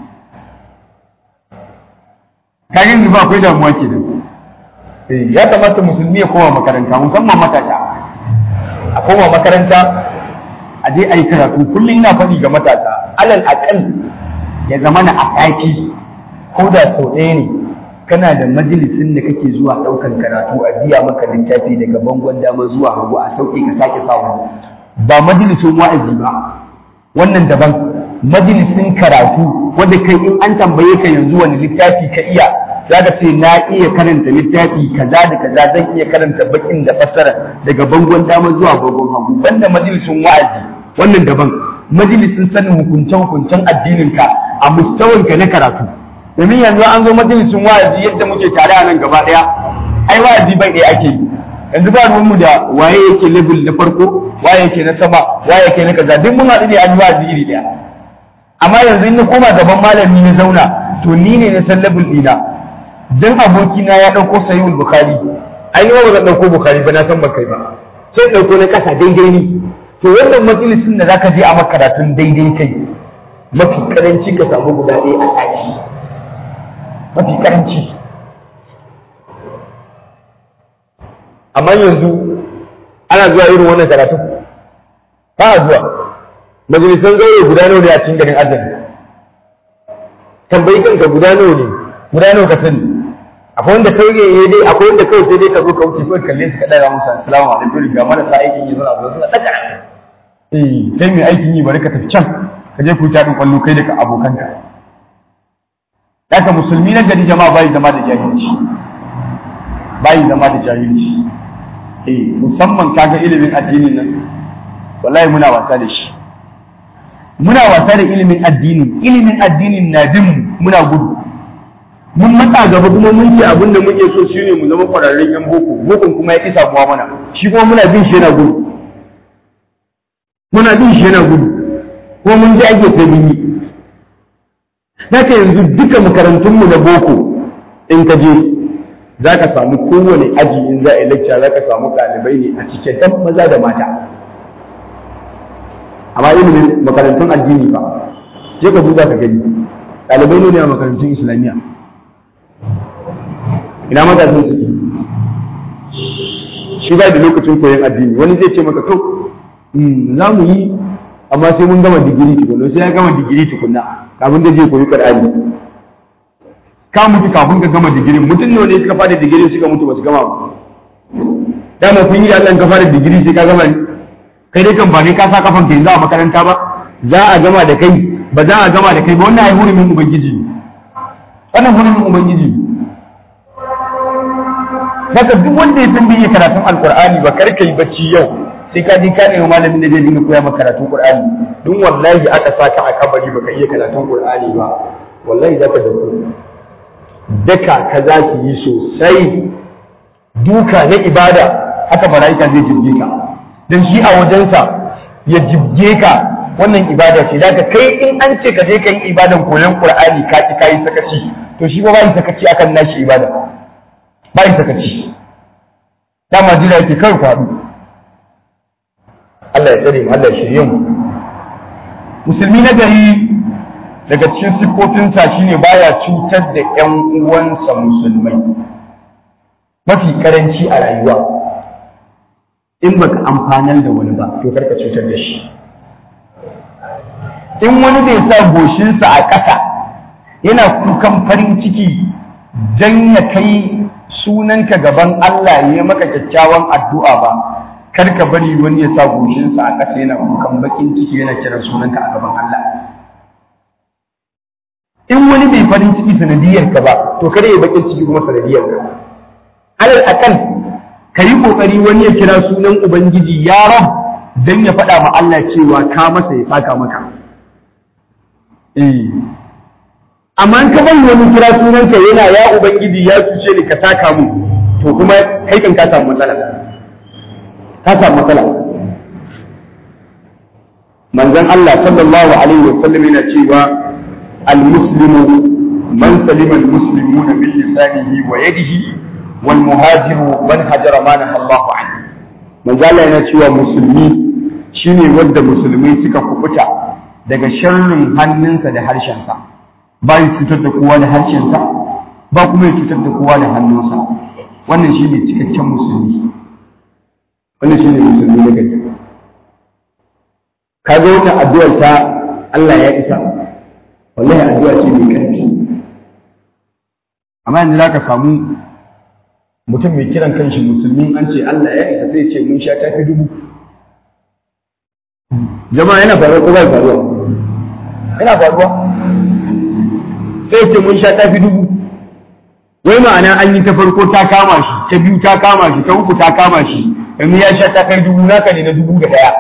Kaga yanzu ba akwai damuwa ke nan. Eh, ya kamata musulmi ya koma makaranta, musamman matasa. A koma makaranta, a je a yi karatu, kullum ina faɗi ga matasa, alal aƙal ya zama na a ɗaki, ko da sau ɗaya ne, kana da majalisin da kake zuwa ɗaukan karatu a biya maka littafi daga bangon dama zuwa hagu a sauƙi ka sake samu. Ba majalisin wa'azi ba, wannan daban, majalisin karatu wanda kai in an tambaye ka yanzu wani littafi ka iya, za ka ce na iya karanta littafi kaza da kaza, zan iya karanta bakin da fassara daga bangon dama zuwa bangon hagu. Banda majalisin wa'azi, wannan daban, majalisin sanin hukuncen-hukuncen addininka a mustawanka na karatu. Domin yanzu an zo majalisun wa'azi yadda muke tare a nan gaba ɗaya, ai wa'azi bai ɗaya ake yi. Yanzu ba mu da waye yake level na farko, waye yake na sama, waye yake na kaza, duk mun haɗu ne an yi wa'azi iri ɗaya. Amma yanzu in na koma gaban malami na zauna, to ni ne na san level ɗina. Dan abokina ya ɗauko sahihul Bukhari, ai ni ba zan ɗauko Bukhari ba, na san ban kai ba. Sai ɗauko na ƙasa daidai ni. To wannan majalisin da zaka je a makaratun daidai kai, mafi karanci ka samu guda ɗaya a ɗaki. Mafi karanci. Amma yanzu ana zuwa irin wannan karatu ba a zuwa. Majalisan zaure guda nawa ne a cikin garin Azan? Tambayi kanka guda nawa ne, guda nawa ka sani. Akwai wanda kai ne dai, akwai wanda kai sai dai ka zo ka wuce kawai kalle su ka ɗaga musu assalamu alaikum, ga marasa aikin yi suna zuwa suna ɗaga. Eh, sai mai aikin yi bari ka tafi can ka je ku ta ɗin ƙwallo kai da abokanka. Haka musulmi na gari jama'a bai zama da jahilci, bai zama da jahilci. Eh, musamman kaga ilimin addinin nan, wallahi muna wasa da shi. Muna wasa da ilimin addinin, ilimin addinin na bin muna gudu. Mun matsa gaba kuma mun ce abin da muke so shine mu zama kwararren yan boko, bokon kuma ya ki samuwa mana. Shi kuma muna bin shi yana gudu. Muna bin shi yana gudu. Kuma mun ji ake sai mun yi. Haka yanzu duka makarantunmu na boko in ka je za ka samu kowane aji in za a yi lecture za ka samu ɗalibai ne a cike dan maza da mata. Amma ilimin makarantun addini ba, je ka duba ka gani ɗalibai ne a makarantun islamiyya. Ina matasan suke? Shi ba da lokacin koyon addini, wani zai ce maka to za mu yi amma sai mun gama digiri tukunna, sai ya gama digiri tukunna kafin da je koyi Qur'ani. Ka mutu kafin ka gama digiri, mutum ne suka fara digiri suka mutu ba su gama ba. Dama kun yi da Allah ka fara digiri sai ka gama ne. Kai dai kan ba ne ka sa kafan ka yanzu a makaranta ba, za a gama da kai, ba za a gama da kai ba, wannan ai hurumin ubangiji ne. Wannan hurumin ubangiji ne. Daga duk wanda ya san bai yi karatun Alƙur'ani ba, kar ka yi bacci yau. sai ka ji ka nemi malamin da zai dinga koya maka karatun Qur'ani don wallahi aka saka a kabari baka iya karatun Qur'ani ba wallahi zaka dauko daka ka za ki yi sosai duka na ibada haka malaika zai jibge ka dan shi a wajensa ya jibge ka wannan ibada ce daga kai in an ce ka je ka yi ibadan koyon Qur'ani ka ki kai sakaci to shi ba bai sakaci akan nashi ibada bai sakaci dama jira yake kar faɗu Allah ya tsare mu Allah ya shirye mu musulmi na gari daga cikin siffofinsa shine baya cutar da ƴan uwansa musulmai mafi karanci a rayuwa in baka amfanar da wani ba to karka cutar da shi in wani bai sa goshinsa a ƙasa yana kukan farin ciki dan ya kai sunanka gaban Allah ya maka kyakkyawan addu'a ba kar ka bari wani ya sa goshinsa a ƙasa yana kukan bakin ciki yana kiran sunanka a gaban Allah in wani bai farin ciki sanadiyar ka ba to kada ya bakin ciki kuma sanadiyar ka alal akan ka yi kokari wani ya kira sunan ubangiji ya rab dan ya faɗa ma Allah cewa ka masa ya saka maka eh amma in ka bari wani kira sunanka yana ya ubangiji ya cuce ni ka saka mu to kuma kai kan ka samu matsala ka samu matsala manzon Allah sallallahu alaihi wa sallam yana cewa al-muslimu man salima al-muslimuna min lisanihi wa yadihi wal muhajiru man hajara ma nahaa Allah anhu manzon Allah yana cewa musulmi shine wanda musulmai suka kubuta daga sharrin hannunsa da harshensa ba ya cutar da kowa da harshensa ba kuma ya cutar da kowa da hannunsa wannan shine cikakken musulmi wannan shine musulmi na gari kaga wannan addu'ar ta Allah ya isa wallahi addu'a ce mai karfi amma yanzu zaka samu mutum mai kiran kanshi musulmi an ce Allah ya isa sai ce mun sha tafi dubu jama'a yana faruwa ko ba faruwa yana faruwa sai ce mun sha tafi dubu wai ma'ana an yi ta farko ta kama shi ta biyu ta kama shi ta uku ta kama shi yanzu ya sha ta kai dubu naka ne na dubu da ɗaya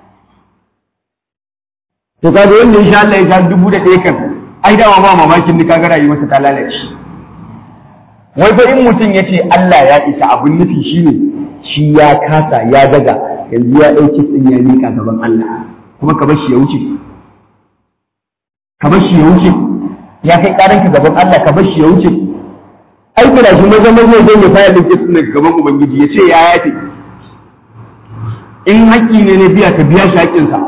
to kaga wanda insha Allah ya sha dubu da ɗaya kan ai dama ba mamakin ni kaga rayuwarsa ta lalace wai fa in mutum yace Allah ya isa abun nufi shine shi ya kasa ya daga yanzu ya ɗauki tsin ya mika gaban Allah kuma ka bar shi ya wuce ka bar shi ya wuce ya kai karanka gaban Allah ka bar shi ya wuce ai kira shi maza maza zai ya fara dake tsin gaban ubangiji ya ce ya yafe in haƙƙi ne na biya ka biya shi haƙƙinsa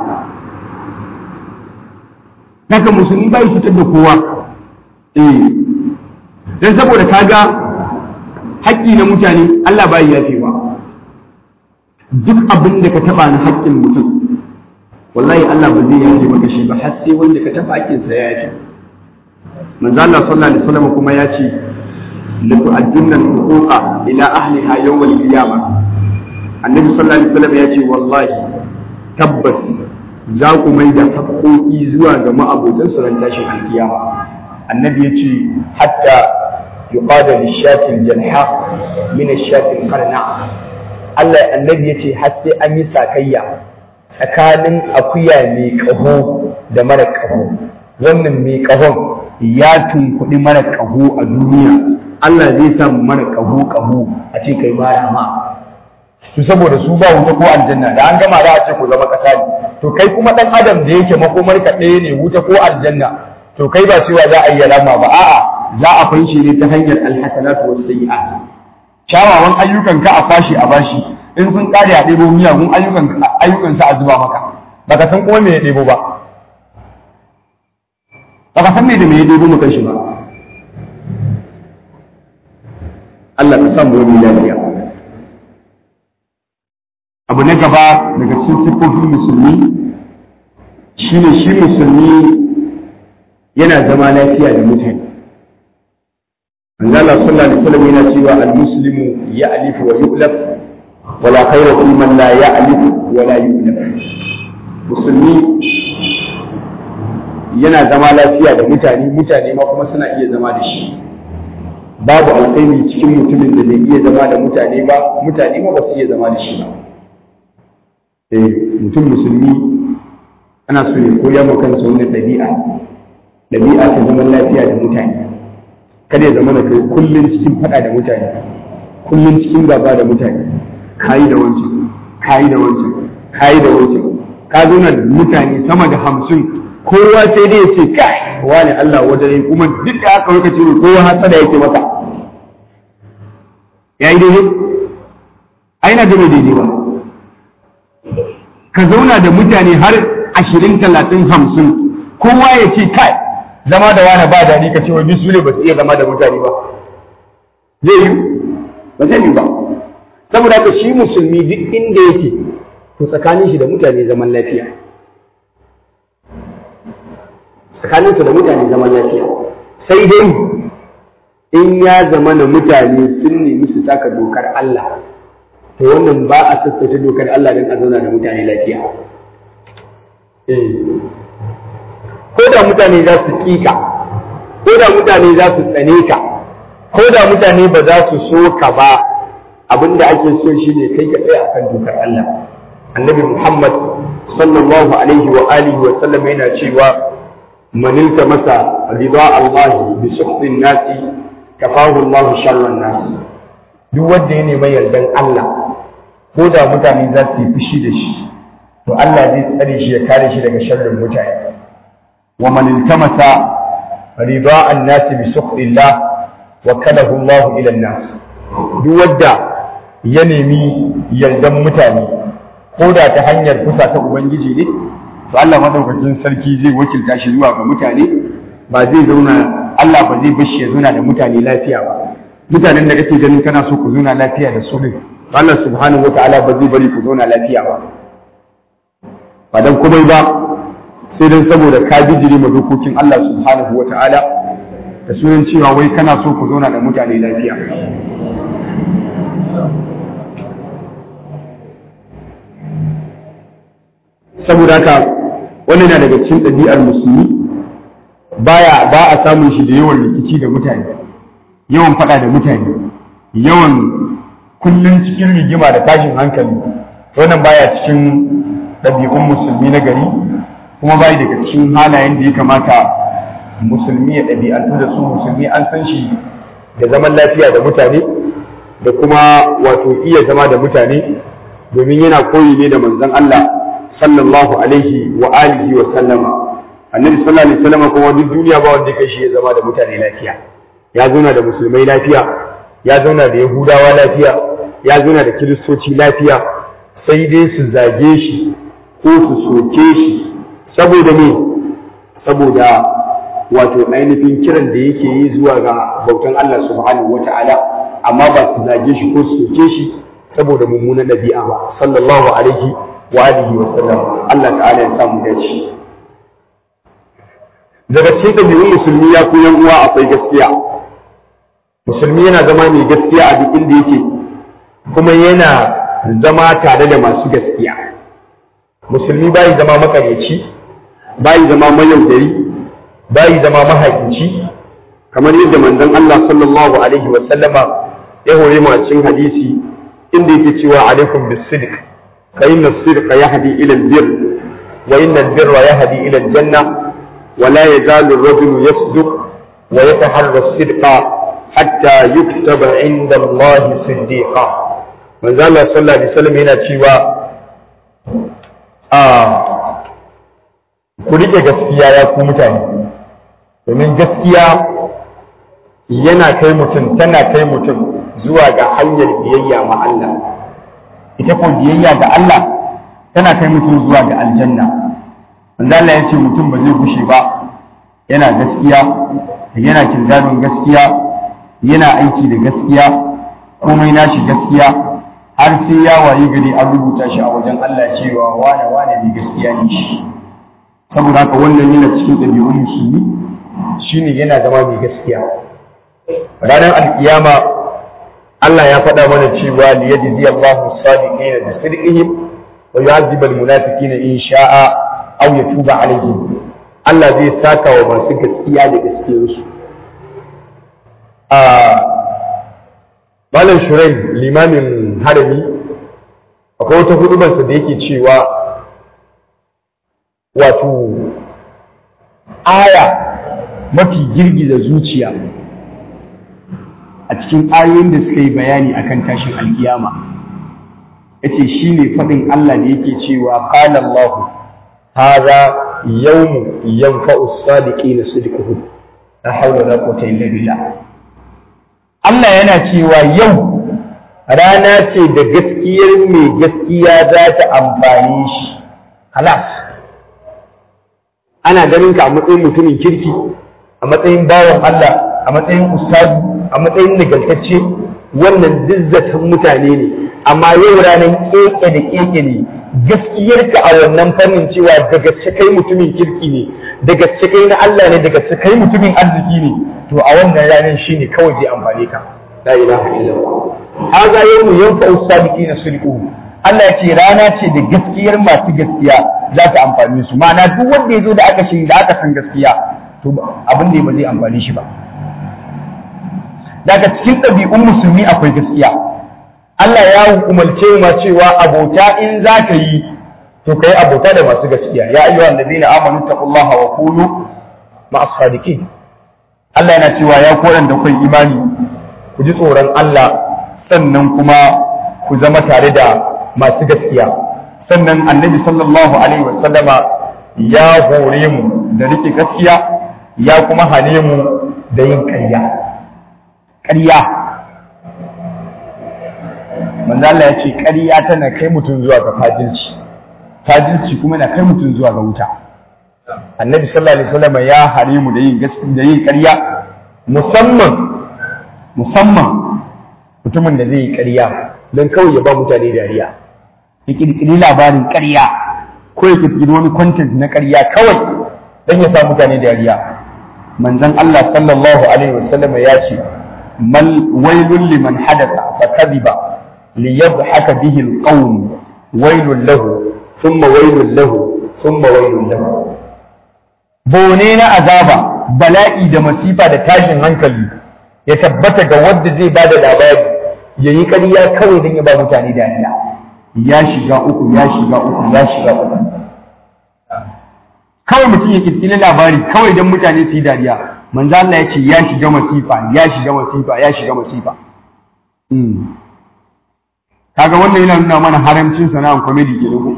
haka musulmi bai fitar da kowa eh dan saboda kaga haƙƙi na mutane Allah bai yafewa duk abin da ka taba na haƙƙin mutum wallahi Allah ba zai yafe maka shi ba har sai wanda ka taba haƙƙin sa ya yafe manzo Allah sallallahu alaihi wasallam kuma ya ce la tu'addunna al-huquqa ila ahliha yawm al-qiyamah annabi sallallahu alaihi wasallam ya ce wallahi tabbas za ku mai da haƙoƙi zuwa ga ma'abotan su ran tashin alkiyama annabi ya ce hatta yuqada lishatil jalha min ashatil qarna Allah annabi ya ce har sai an yi sakayya tsakanin akuya mai ƙaho da mara ƙaho wannan mai ƙahon ya tunkuɗi mara ƙaho a duniya Allah zai sa mara ƙaho ƙaho a ce kai mara ma su saboda su ba wuta ko aljanna da an gama za a ce ku zama kasa ne to kai kuma dan adam da yake makomar ka ɗaya ne wuta ko aljanna to kai ba cewa za a yi rama ba a'a za a fanshi ne ta hanyar alhasanatu was sayyi'at kyawawan ayyukan ka a fashi a bashi in sun kare a ɗebo miyagun ayyukan ayyukan sa a zuba maka baka san kuma me ya ɗebo ba baka san me da me ya ɗebo maka shi ba Allah ka samu wani lafiya abu na gaba daga cikin siffofin musulmi shine shi musulmi yana zama lafiya da mutane Allah sallallahu alaihi wasallam yana cewa al-muslimu ya'lifu wa yu'laf wa la khayra fi man la ya'lifu wa la yu'laf musulmi yana zama lafiya da mutane mutane ma kuma suna iya zama da shi babu alkhairi cikin mutumin da bai iya zama da mutane ba mutane ma ba su iya zama da shi ba eh mutum musulmi ana so ya koya ma kansa wannan ɗabi'a ɗabi'a ta zaman lafiya da mutane, kada ya zama da kai kullum cikin faɗa da mutane, kullum cikin gaba da mutane, kayi da wancan kayi da wancan kayi da wancan ka zauna da mutane sama da hamsin, kowa sai dai ya ce kai wani Allah wajen, kuma duk da aka waka ce kowa hasada yake maka, ya yi daidai? ai na gaba daidai ba. Ka zauna da mutane har ashirin talatin hamsin, kowa ya ce kai zama da wani ba daɗi, ka ce wa bisu ne ba su iya zama da mutane ba, zai yi ba zai yi ba. Saboda haka shi musulmi duk inda yake to tsakanin shi da mutane zaman lafiya, tsakanin su da mutane zaman lafiya. Sai dai in ya zama na mutane sun nemi su saka dokar Allah, to wannan ba a sassauta dokar Allah don a zauna da mutane lafiya. Ko da mutane za su kika, ko da mutane za su tsane ka, ko da mutane ba za su so ka ba, abin da ake so shi ne kai ka tsaya akan dokar Allah. Annabi Muhammad sallallahu alaihi wa alihi wa sallam yana cewa man iltamasa rida Allah bi sukhtin nasi kafahu Allah sharran nasi. Duk wanda ya nemi yardan Allah, ko da mutane za su yi fushi da shi, to Allah zai tsare shi ya kare shi daga sharrin mutane. Wa man iltamasa rida an-nasi bi sukhtillah wakalahu Allah ila an-nas. Duk wanda ya nemi yardan mutane ko da ta hanyar kusa ta ubangiji ne, to Allah madaukakin sarki zai wakilta shi zuwa ga mutane, ba zai zauna, Allah ba zai bashi ya zauna da mutane lafiya ba. Mutanen da kake ganin kana so ku zauna lafiya da su ne, Allah subhanahu wataala ba zai bari ku zauna lafiya ba, ba dan komai ba sai dan saboda ka bijire ma dokokin Allah subhanahu wataala da sunan cewa wai kana so ku zauna da mutane lafiya. Saboda haka wannan na daga cikin ɗabi'ar musulmi, baya ba a samun shi da yawan rikici da mutane, yawan faɗa da mutane, yawan kullum cikin rigima da tashin hankali. Wannan baya cikin ɗabi'un musulmi na gari, kuma bai daga cikin halayen da ya kamata musulmi ya ɗabi'antu da su. Musulmi an san shi da zaman lafiya da mutane da kuma wato iya zama da mutane, domin yana koyi ne da manzon Allah sallallahu alaihi wa alihi wa sallama. Annabi sallallahu alaihi wa sallama kuma duk duniya ba wanda kai shi ya zama da mutane lafiya. Ya zauna da musulmai lafiya, ya zauna da yahudawa lafiya, ya zauna da kiristoci lafiya, sai dai su zage shi ko su soke shi saboda me, saboda wato ainihin kiran da yake yi zuwa ga bautan Allah subhanahu wata'ala, amma ba su zage shi ko su soke shi saboda mummunan ɗabi'a ba, sallallahu alaihi wa alihi wa sallam. Allah ta'ala ya samu dace. Daga cikin ɗabi'un musulmi ya ku yan uwa akwai gaskiya. Musulmi yana zama mai gaskiya a duk inda yake, kuma yana zama tare da masu gaskiya. Musulmi bai zama makaryaci, bai zama mayaudari, bai zama mahaifinci, kamar yadda manzon Allah sallallahu alaihi wa sallama ya hore mu a cikin hadisi inda yake cewa alaikum bis-sidq fa inna as-sidqa yahdi ila al-birr wa inna al-birra yahdi ila al-janna wa la yazalu ar-rajulu yasduq wa yataharra as-sidqa hatta yuktaba 'inda Allah siddiqa. Manzon Allah sallallahu alaihi wasallam yana cewa a ku rike gaskiya ya ku mutane, domin gaskiya yana kai mutum, tana kai mutum zuwa ga hanyar biyayya ma Allah. Ita ko biyayya ga Allah tana kai mutum zuwa ga aljanna. Wanda Allah ya ce mutum ba zai gushe ba yana gaskiya, yana kirdadon gaskiya, yana aiki da gaskiya, komai nashi gaskiya, har sai ya wayi gari an rubuta shi a wajen Allah cewa wane wane ne gaskiya ne shi. Saboda haka wannan yana cikin ɗabi'un musulmi, shine yana zama mai gaskiya. Ranar alkiyama Allah ya faɗa mana cewa li yajzi Allahu as-sadiqina bi sidqihim wa yu'adhibu al-munafiqina in sha'a aw yatuba alaihim. Allah zai saka wa masu gaskiya da gaskiyarsu. a Malam Shuraim limamin harami akwai wata hudubarsa da yake cewa wato aya mafi girgiza zuciya a cikin ayoyin da suka yi bayani akan tashin alkiyama yace shine faɗin Allah da yake cewa qala Allah hadha yawmu yanfa'u as-sadiqina sidquhum la hawla wala quwwata illa billah. Allah yana cewa yau rana ce da gaskiyar mai gaskiya za ta amfani shi. Halas ana ganin ka a matsayin mutumin kirki, a matsayin bawan Allah, a matsayin ustazu, a matsayin nagartacce, wannan dizzatan mutane ne, amma yau ranar keke da keke ne gaskiyarka a wannan fannin cewa daga kai mutumin kirki ne, daga kai na Allah ne, daga kai mutumin arziki ne, to a wannan ranar shine kawai zai amfane ka. La ilaha illallah. Haza yawmu yanfa'u as-sadiqina sidquhum. Allah ya ce rana ce da gaskiyar masu gaskiya za ta amfani su, ma'ana duk wanda ya zo da aka shi da aka san gaskiya to abin da ba zai amfani shi ba. Daga cikin ɗabi'un musulmi akwai gaskiya. Allah ya umarce ma cewa abota in za ka yi to kai abota da masu gaskiya. Ya ayyuhan ladina amanu taqullaha wa kunu ma'as sadiqin. Allah yana cewa ya koran da kai imani ku ji tsoron Allah sannan kuma ku zama tare da masu gaskiya. Sannan annabi sallallahu alaihi wa sallama ya hore mu da rike gaskiya ya kuma hane mu da yin ƙarya. Ƙarya manzo Allah ya ce ƙarya tana kai mutum zuwa ga fajirci, fajirci kuma na kai mutum zuwa ga wuta. Annabi sallallahu alaihi wa sallama ya hare mu da yin gaskiya da yin ƙarya, musamman musamman mutumin da zai yi ƙarya don kawai ya ba mutane dariya, ya ƙirƙiri labarin ƙarya ko ya ƙirƙiri wani content na ƙarya kawai don ya sa mutane dariya. Manzon Allah sallallahu alaihi wasallam ya ce mal wailul liman hadatha fa kadhiba liyadhhaka bihi alqawm wailul lahu thumma wailul lahu thumma wailul lahu. Bone na azaba, bala'i da masifa da tashin hankali ya tabbata ga wanda zai bada labari ya yi ƙarya kawai don ya ba mutane dariya. Ya shiga uku, ya shiga uku, ya shiga uku. Kawai mutum ya kirkiri labari kawai don mutane su yi dariya. Manzo Allah ya ce ya shiga masifa, ya shiga masifa, ya shiga masifa. Kaga wannan yana nuna mana haramcin sana'ar comedy ke nuku.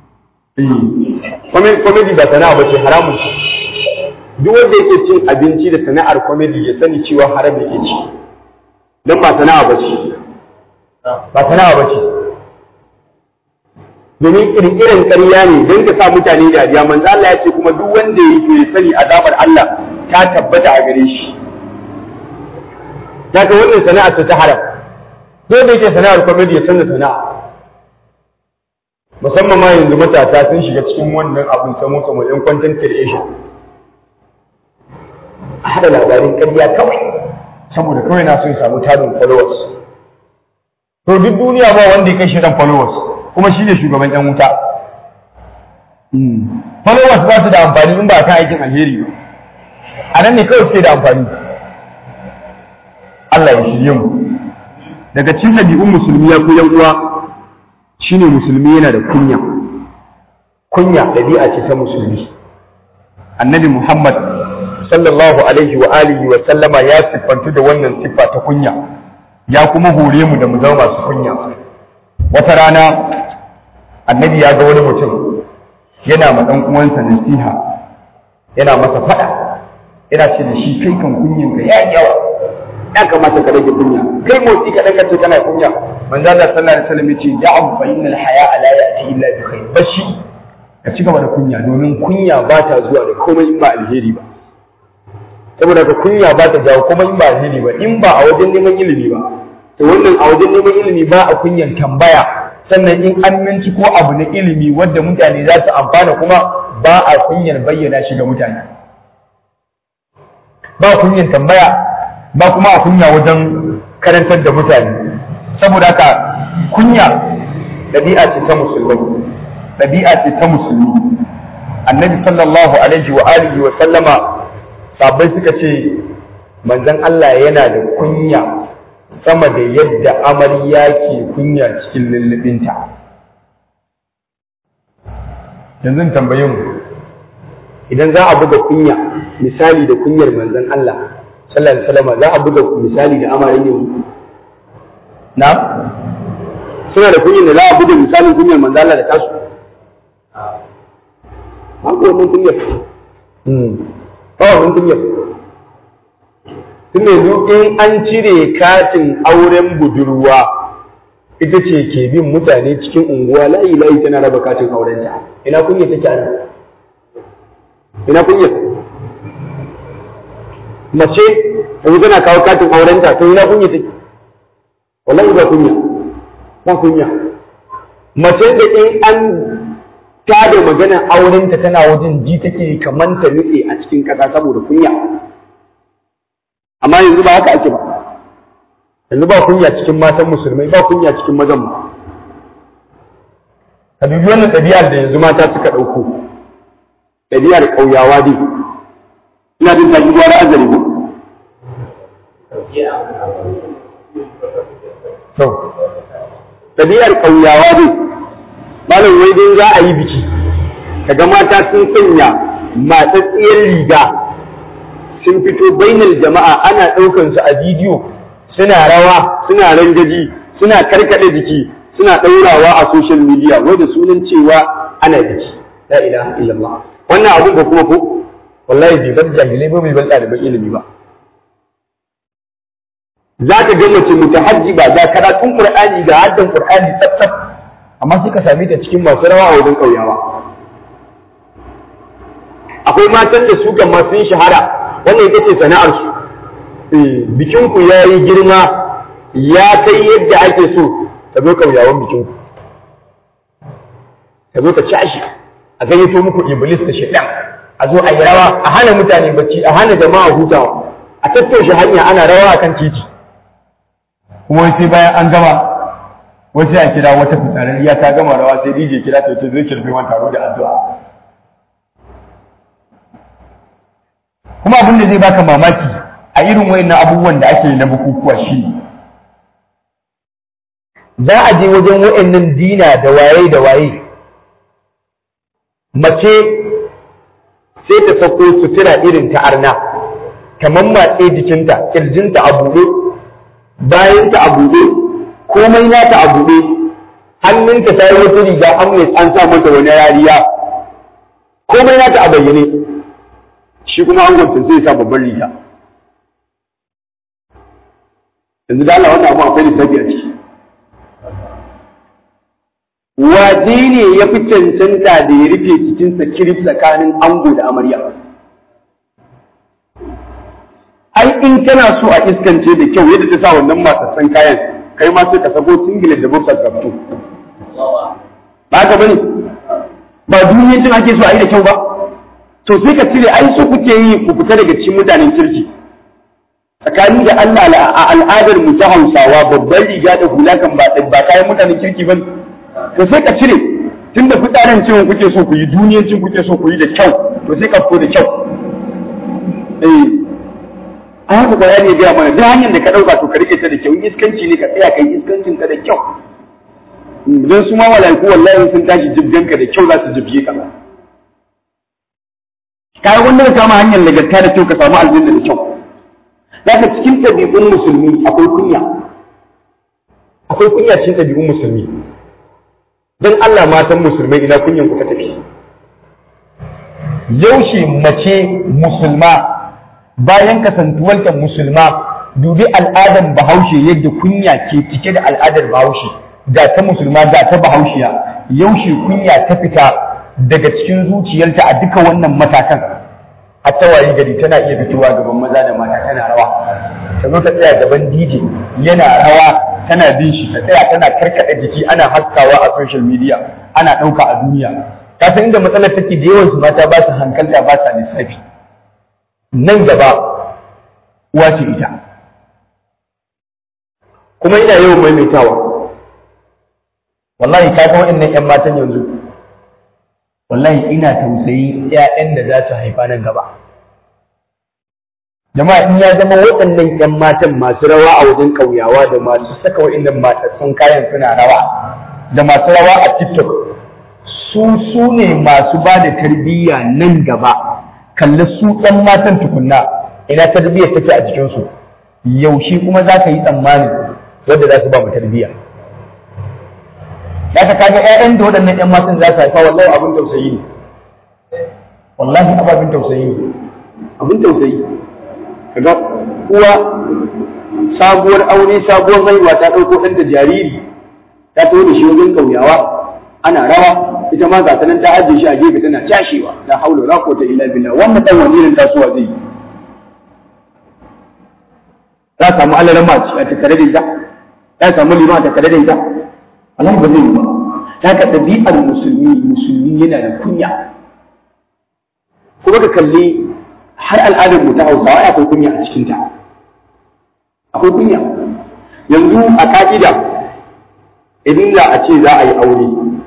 Comedy ba sana'a ba ce, haramun ce. Duk wanda yake cin abinci da sana'ar comedy ya sani cewa haram yake ci. Don ba sana'a ba ce. Ba sana'a ba ce. Domin ƙirƙirar ƙarya ne don ka sa mutane dariya. Manzo Allah ya ce kuma duk wanda yake ya sani azabar Allah ta tabbata a gare shi. Daga wannan sana'ar ta haram. Sai da yake sana'ar comedy ya canza sana'a. Musamman ma yanzu matasa sun shiga cikin wannan abin samo samo yan content creation. A haɗa labarin ƙarya kawai saboda kawai na so ya samu tarin followers. To duk duniya ba wanda ya kai shirin followers kuma shi ne shugaban ɗan wuta. Followers ba su da amfani in ba a kan aikin alheri ba. A nan ne kawai suke da amfani. Allah ya shirye mu. Daga cikin ɗabi'un musulmi ya ku yan uwa shine musulmi yana da kunya. Kunya ɗabi'a ce ta musulmi. Annabi Muhammad sallallahu alaihi wa alihi wa sallama ya siffantu da wannan siffa ta kunya. Ya kuma hore mu da mu zama masu kunya. Wata rana annabi ya ga wani mutum yana ma dan uwansa nasiha, yana masa fada, yana ce da shi kai kan kunyin ka yayi yawa, ya kamata ka rage kunya, kai motsi ka dan kace kana kunya. Manzo Allah sallallahu alaihi wasallam yace ya'am fa innal haya'a la ya'ti illa bi khair. Bashi ka ci gaba da kunya domin kunya ba ta zuwa da komai in ba alheri ba. Saboda ka kunya ba ta jawo komai in ba alheri ba, in ba a wajen neman ilimi ba. To wannan a wajen neman ilimi ba a kunyan tambaya, sannan in an minci ko abu na ilimi wanda mutane za su amfana kuma ba a kunyan bayyana shi ga mutane. Ba kunyan tambaya, ba kuma a kunya wajen karantar da mutane. Saboda haka kunya ɗabi'a ce ta musulmai, ɗabi'a ce ta musulmi. Annabi sallallahu alaihi wa alihi wa sallama sabai suka ce manzon Allah yana da kunya sama da yadda amarya ke kunya cikin lullubinta. yanzu tambaye mu idan za a buga kunya misali da kunyar manzon Allah sallallahu alaihi wasallam za a buga misali da amarin yau na suna da kunyar da za a buga misalin kunyar manzon Allah da tasu ba ko mun kunyar hmm ba mun kunyar tun yanzu in an cire katin auren budurwa ita ce ke bin mutane cikin unguwa layi layi tana raba katin aurenta ina kunya take a nan ina kunya mace yanzu tana kawo katin aurenta to ina kunya take wallahi ba kunya ba kunya mace da in an tada magana aurenta tana wajen ji take kamar ta nutse a cikin kasa saboda kunya amma yanzu ba haka ake ba yanzu ba kunya cikin matan musulmai ba kunya cikin mazan ba ka dubi wannan ɗabi'ar da yanzu mata suka ɗauko ɗabi'ar ƙauyawa dai ina jin tafi gwara azali ne to ɗabi'ar ƙauyawa dai malam wai dai za a yi biki kaga mata sun sanya matsatsiyar riga sun fito bainar jama'a ana ɗaukan su a bidiyo suna rawa suna rangaji suna karkade jiki suna ɗaurawa a social media wai da sunan cewa ana biki la ilaha illallah wannan abun ba kuma ko wallahi bai bar jahilai ba bai bar ɗaliban ilimi ba za ka ga mace mutahajjiba ga karatun qur'ani ga haddan qur'ani tsaf amma sai ka same ta cikin masu rawa a wajen ƙauyawa akwai matan da su kan ma sun shahara wannan ita ce sana'ar su bikinku ya yi girma ya kai yadda ake so ta zo ƙauyawan bikinku ta zo ta cashi a gayyato muku iblis da shaitan a zo a yi rawa a hana mutane bacci a hana jama'a hutawa a tattaushe hanya ana rawa a kan titi kuma sai bayan an gama wasu a kira wata fitsararriya ta gama rawa sai dj kira ta zai kirfi wani taro da addu'a kuma abin da zai baka mamaki a irin wayannan abubuwan da ake na bukukuwa shi za a je wajen wayannan dina da waye da waye mace sai ta sako sutura irin ta arna kamar matse jikinta kirjinta a buɗe bayanta a buɗe komai nata a buɗe hannunta ta yi wata riga an mai an sa mata wani yariya komai nata a bayyane shi kuma an gwamfin sai sa babban riga yanzu da Allah wannan abu akwai lissafi a ciki waje ne ya fi cancanta da ya rufe cikinsa kirif tsakanin ango da amarya ai in kana so a iskance da kyau yadda ta sa wannan matsatsan kayan kai ma sai ka sako singlet da boxer kafto ba ka bane ba duniyancin ake so a yi da kyau ba to sai ka cire ai so kuke yi ku fita daga cikin mutanen kirki tsakani da Allah a al'adar mu ta Hausawa babban riga da hula kan ba ba kayan mutanen kirki bane to sai ka cire tunda fitaran cewa kuke so ku yi duniyancin kuke so ku yi da kyau to sai ka fito da kyau eh a haka bayani ya gaya mana duk hanyar da ka dauka to ka rike ta da kyau iskanci ne ka tsaya kai iskancin ka da kyau dan su ma malaiku wallahi sun tashi jibganka da kyau za su jibge ka kai wanda ka kama hanyar nagarta da kyau ka samu aljanna da kyau daga cikin ɗabi'un musulmi akwai kunya akwai kunya cikin ɗabi'un musulmi don Allah matan musulmai ina kunyan ku ta tafi yaushe mace musulma bayan kasantuwarta musulma dubi al'adar bahaushe yadda kunya ke cike da al'adar bahaushe ga ta musulma ga ta bahaushiya yaushe kunya ta fita daga cikin zuciyarta a duka wannan matakan a tawaye gari tana iya fitowa gaban maza da mata tana rawa ta zo ta tsaya gaban D J yana rawa tana bin shi ta tsaya tana karkada jiki ana haskawa a social media ana ɗauka a duniya ka san inda matsalar take da yawan su mata ba su hankalta ba sa lissafi nan gaba uwa ce ita kuma ina yawan maimaitawa wallahi ka ga waɗannan ƴan matan yanzu wallahi ina tausayi ƴaƴan da za su haifa nan gaba jama'a in ya zama waɗannan ƴan matan masu rawa a wajen ƙauyawa da masu saka waɗannan matatsun kayan suna rawa da masu rawa a TikTok su su ne masu ba da tarbiyya nan gaba. Kalli su ɗan matan tukunna ina tarbiyyar take a jikinsu, yaushe kuma za ka yi tsammani wadda za su ba mu tarbiyya. Da ka kaga ƴaƴan da waɗannan ƴan matan za su haifa wallahi abin tausayi ne, wallahi abin tausayi ne, abin tausayi. Kaga uwa sabuwar aure sabuwar haihuwa ta ɗauko ɗanta jariri ta taho da shi wajen ƙauyawa ana rawa, ita ma ga nan ta ajiye shi a gefe tana cashewa, la haula wala quwwata illa billah. Wannan dan wani irin tasowa zai yi? Ta samu alalan ma a tattare da ita, ta samu lima a tattare da ita, Allah ba zai yi ba. Ta ka ɗabi'ar musulmi, musulmi yana da kunya. Kuma ka kalli har al'adar mu ta Hausawa akwai kunya a cikin ta. Akwai kunya. Yanzu a ka'ida idan da a ce za a yi aure,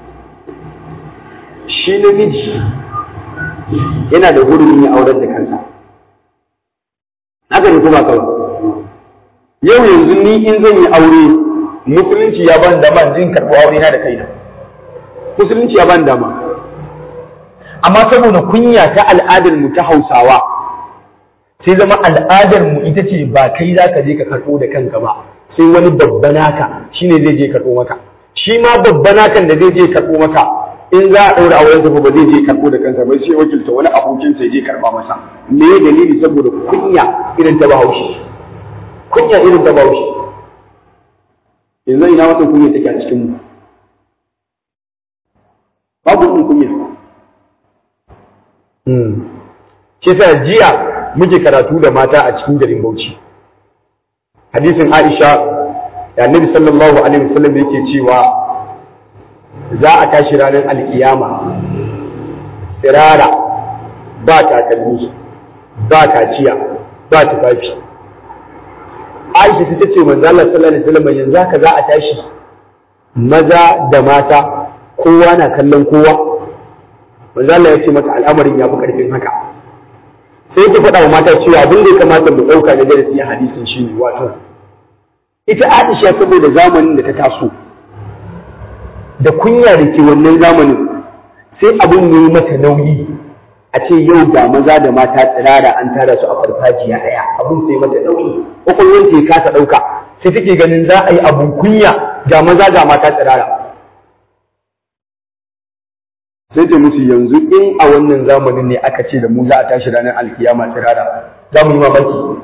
shi namiji yana da hurumin ya aurar da kansa. Haka ne kuma kawai. Yau yanzu ni in zan yi aure, musulunci ya ban dama jin karɓo aure na da kaina. Musulunci ya ban dama. Amma saboda kunya ta al'adar mu ta Hausawa, sai zama al'adar mu ita ce ba kai za ka je ka karɓo da kanka ba, sai wani babba naka shine zai je karɓo maka. Shi ma babba nakan da zai je karɓo maka, in za a ɗaura auren sa ba zai je karɓo da kansa ba, sai wakilta wani abokin sa ya je karɓa masa. Me ya dalili? Saboda kunya irin ta Bahaushe. Kunya irin ta Bahaushe. Yanzu ina wata kunya take a cikin mu. Babu ɗin kunya. Hmm. Shi sa jiya muke karatu da mata a cikin garin Bauchi. Hadisin Aisha da Annabi sallallahu alaihi wasallam yake cewa za a tashi ranar alkiyama tsirara, ba takalmi, ba kaciya, ba tufafi. Aisha ta ce manzo Allah sallallahu alaihi wasallam yanzu haka za a tashi maza da mata kowa na kallon kowa. Manzo Allah ya ce mata al'amarin ya fi karfin haka. Sai ki faɗa wa mata cewa abin da ya kamata mu ɗauka da darasi a hadisin shi ne, wato ita Aisha saboda zamanin da ta taso da kunya da ke wannan zamanin, sai abin yi mata nauyi a ce yau ga maza da mata tsirara an tara su a farfajiya ɗaya, abin sai mata nauyi, kwakwalwar ta ya kasa ɗauka, sai take ganin za a yi abun kunya ga maza ga mata tsirara. Sai ta musu yanzu in a wannan zamanin ne aka ce da mu za a tashi ranar alkiyama tsirara, za mu yi mamaki.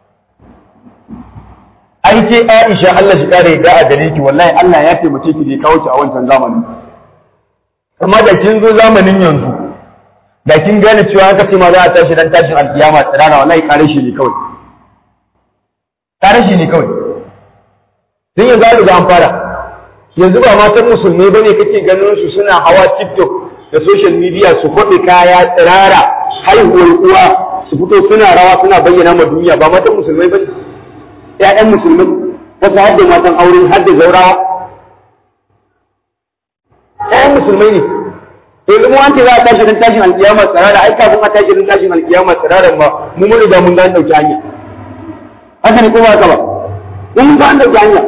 Ai ce Aisha Allah shi kare da a gare ki, wallahi Allah ya taimake ki da kawo ki a wancan zamanin. Amma da kin zo zamanin yanzu, da kin gane cewa aka ce ma za a tashi ran tashin alkiyama tsirara, wallahi kare shi ne kawai. Kare shi ne kawai. Sun yanzu an riga an fara. Yanzu ba matan musulmai bane kake ganin su suna hawa TikTok da social media su kwaɗe kaya tsirara, haihuwar uwa su fito suna rawa suna bayyana ma duniya, ba matan musulmai bane. ‘Ya'yan musulmai, wasu hadda matan aure hadda zaurawa. ‘Ya'yan musulmai ne, yanzu mu an ce za a tashi don tashin alkiyama tsirara, ai kafin a tashi don tashin alkiyama tsiraran ma mu mun riga mun ga an ɗauki hanya. Haka ne ko ba haka ba? Mun ga an ɗauki hanya.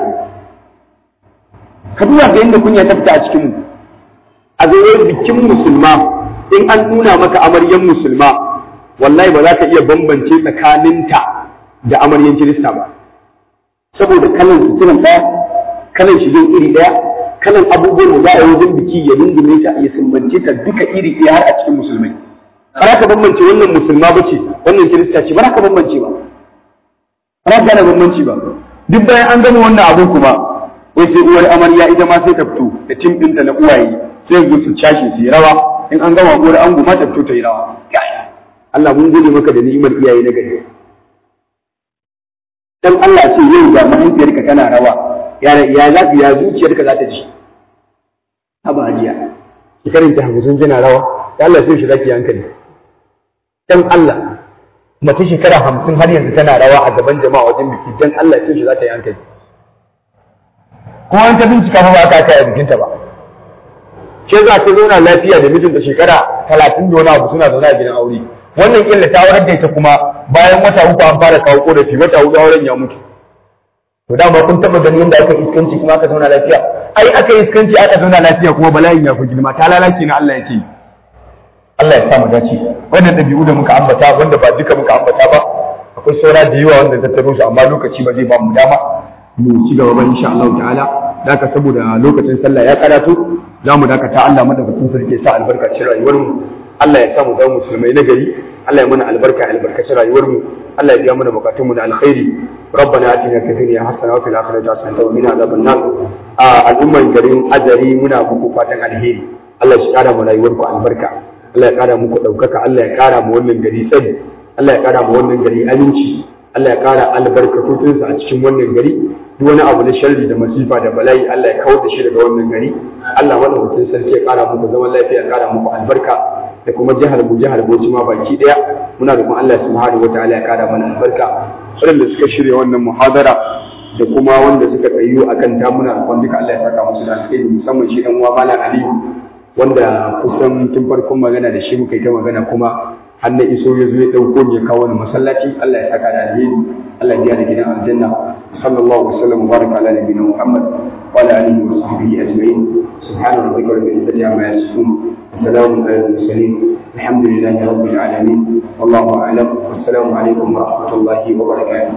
Ka duba ga yadda kunya ta fita a cikin mu. A zai bikin musulma, in an nuna maka amaryan musulma, wallahi ba za ka iya bambance tsakaninta da amaryan Kirista ba. Saboda kalan suturan ɗaya, kalan shigen iri ɗaya, kalan abubuwan da za a yi wajen biki ya rungume ta ya sumbance ta duka iri ɗaya har a cikin musulmai. Ba ka bambance wannan musulma ba ce, wannan Kirista ce, ba ka bambance ba. Ba ka gane bambanci ba. Duk bayan an gama wannan abun kuma, wai sai uwar amarya ita ma sai ta fito da tim ɗinta na uwaye, sai su su cashe su yi rawa, in an gama uwar ango ma ta fito ta yi rawa. Allah mun gode maka da ni'imar iyaye na gari. Dan Allah ce yau ga mahaifiyarka tana rawa, ya ya za ya zuciyarka za ta ji. Haba hajiya, ki karanta hamsin tana rawa, ya Allah sai shi zaki hankali. Dan Allah, mace shekara hamsin har yanzu tana rawa a gaban jama'a wajen biki, dan Allah sai shi za ta yi hankali. Kuma an ta bincika ba ta kai a bikinta ba. Ke za ta zauna lafiya da mijinta shekara talatin da wani abu suna zaune a gidan aure. Wannan illa ta warar da ita kuma bayan wata uku an fara kawo korafi, wata huɗu auren ya mutu. To dama kun taɓa ganin yadda aka iskanci kuma aka zauna lafiya. ai aka yi iskanci aka zauna lafiya kuma bala'in ya fi girma ta lalace na Allah yake Allah ya sa mu dace wannan dabi'u da muka ambata wanda ba duka muka ambata ba akwai saura da yawa wanda tattaro su amma lokaci ba zai ba mu dama mu ci gaba ba insha Allah ta'ala daka saboda lokacin sallah ya karatu za mu dakata Allah madaukakin sarki ya sa albarka cikin rayuwar mu Allah ya sa mu zama musulmai na gari Allah ya mana albarka albarkacin rayuwar mu Allah ya biya mana bukatun mu da alkhairi ربنا آتنا في الدنيا حسنة وفي الآخرة حسنة وقنا عذاب النار al'umman garin Azari muna muku fatan alheri Allah ya kara mu rayuwarku albarka Allah ya kara muku daukaka Allah ya kara mu wannan gari tsari Allah ya kara mu wannan gari aminci Allah ya kara albarkatotinsa a cikin wannan gari duk wani abu na sharri da masifa da bala'i Allah ya kawar da shi daga wannan gari Allah madaukakin sarki ya kara muku zaman lafiya ya kara muku albarka da kuma jihar mu jihar Bauchi ma baki daya muna roƙon Allah subhanahu wataala ya kara mana albarka waɗanda suka shirya wannan muhadara da kuma wanda suka tsayu akan ta muna roƙon duka Allah ya saka musu da alheri musamman shi dan uwa Malam Aliyu wanda kusan tun farkon magana da shi muka yi ta magana kuma har na iso ya zo ya dauko ya kawo ni masallaci Allah ya saka da alheri Allah ya biya da gidan aljanna sallallahu alaihi wasallam baraka ala nabiyina Muhammad wa ala alihi wa sahbihi ajma'in subhana rabbika rabbil izzati amma yasifun salamun ala al-mursalin alhamdulillahi rabbil alamin wallahu a'lam wassalamu alaikum wa rahmatullahi wa barakatuh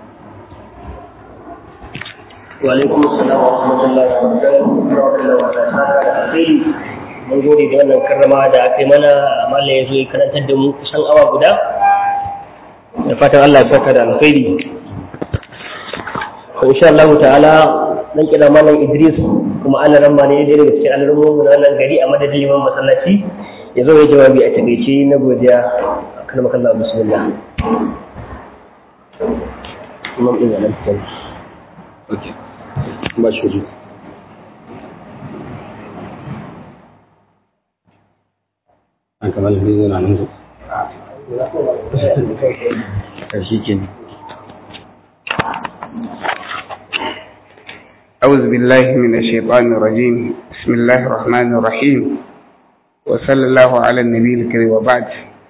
wa alaikum assalam wa rahmatullahi wa barakatuh mun gode da wannan karrama da aka yi mana mallam ya zo ya karantar da mu kusan awa guda da fatan Allah ya saka da alkhairi to insha Allah ta'ala dan kira mallam Idris kuma Allah ran ma ne da daga cikin al'ummomin mu wannan gari a madadin liman masallaci ya zo ya jawabi a takeice na godiya kalmar Allah bismillah imam din nan sai okay ba shi an kamar da zai nan su karshe ke أعوذ بالله من الشيطان الرجيم بسم الله الرحمن الرحيم وصلى الله على النبي الكريم وبعد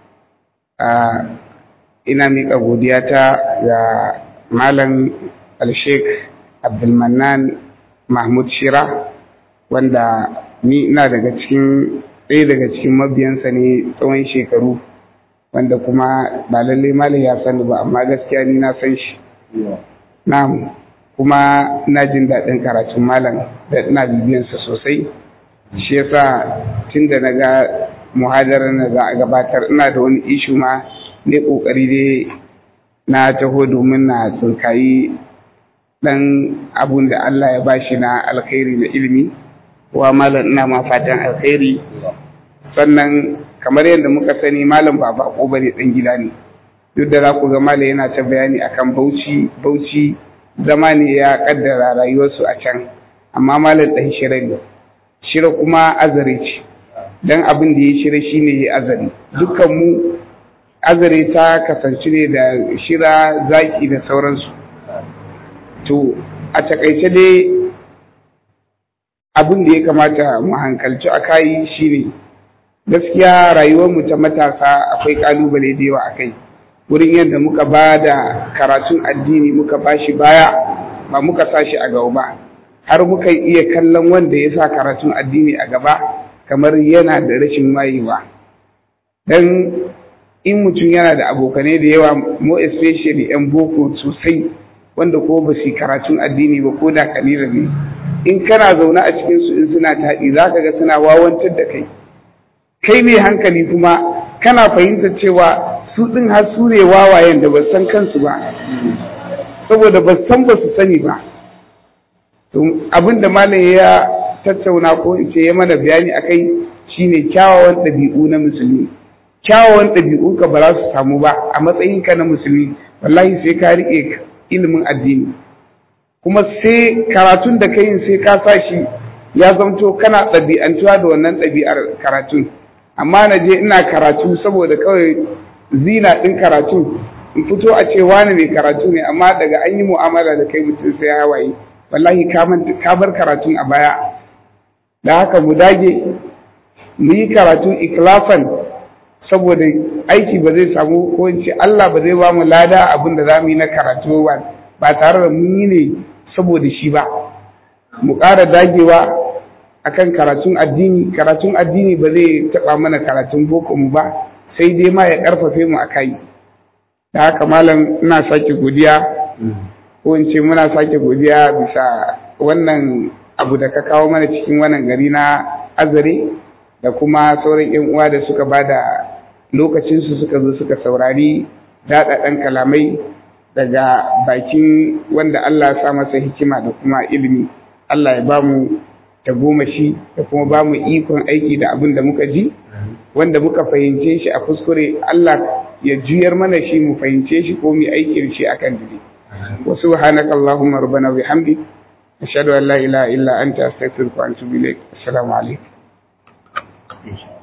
ina miƙa godiyata ga Malam Al-Sheikh Abdulmannan Mahmud Shira wanda ni ina daga cikin ɗaya daga cikin mabiyansa ne tsawon shekaru wanda kuma ba lalle malam ya sani ba amma gaskiya ni na san shi na'am kuma ina jin daɗin karatun malam da ina bibiyansa sosai shi yasa tun da na ga muhadarar na za a gabatar ina da wani ishu ma ne ƙoƙari dai na taho domin na tsinkayi ɗan abun da Allah ya bashi na alkhairi na ilimi wa malam ina ma fatan alkhairi sannan kamar yadda muka sani malam ba bako bane dan gida ne duk da za ku ga malam yana ta bayani akan Bauchi Bauchi zama ne ya kaddara rayuwarsu a can amma malam dan shira ne shira kuma azare ce dan abin da ya shira shine ya azare dukkan mu azare ta kasance ne da shira zaki da sauransu to a takaice dai abin da ya kamata mu hankalci a kayi shine gaskiya rayuwarmu ta matasa akwai kalubale da yawa a kai wurin yadda muka ba da karatun addini muka ba shi baya ba muka sa shi a gaba ba har muka iya kallon wanda ya sa karatun addini a gaba kamar yana da rashin wayewa dan in mutum yana da abokanai da yawa mo especially yan boko sosai wanda ko ba su karatun addini ba ko da kalila ne in kana zaune a cikin su in suna taɗi za ka ga suna wawantar da kai kai mai hankali kuma kana fahimtar cewa su ɗin har su ne wawayen da ba san kansu ba saboda ba san ba su sani ba abin da malam ya tattauna ko in ce ya mana bayani akai shine kyawawan ɗabi'u na musulmi kyawawan ɗabi'u ka ba za su samu ba a matsayinka na musulmi wallahi sai ka riƙe ilimin addini kuma sai karatun da kai sai ka sa shi ya zamto kana ɗabi'antuwa da wannan ɗabi'ar karatun amma na je ina karatu saboda kawai zina ɗin karatu in fito a ce wani mai karatu ne amma daga an yi mu'amala da kai mutum sai hawaye wallahi ka bar karatun a baya da haka mu dage mu yi karatun ikilafan saboda aiki ba zai samu ko in ce Allah ba zai ba mu lada abin da za mu yi na karatu ba ba tare da mun yi ne saboda shi ba mu ƙara dagewa akan karatun addini. Karatun addini ba zai taɓa mana karatun boko mu ba, sai dai ma ya ƙarfafe mu a kai. Da haka malam ina sake godiya, ko in ce muna sake godiya bisa wannan abu da ka kawo mana cikin wannan gari na Azare, da kuma sauran yan uwa da suka bada lokacinsu suka zo suka saurari daɗaɗɗen kalamai daga bakin wanda Allah ya sa masa hikima da kuma ilimi. Allah ya ba mu ta goma shi da kuma ba mu ikon aiki da abin da muka ji, wanda muka fahimce shi a kuskure Allah ya juyar mana shi mu fahimce shi ko mu aiki da shi akan dide. Wa subhanaka Allahumma rabbana wa bihamdik ashhadu an la ilaha illa anta astaghfiruka wa atubu ilaik. Assalamu alaikum.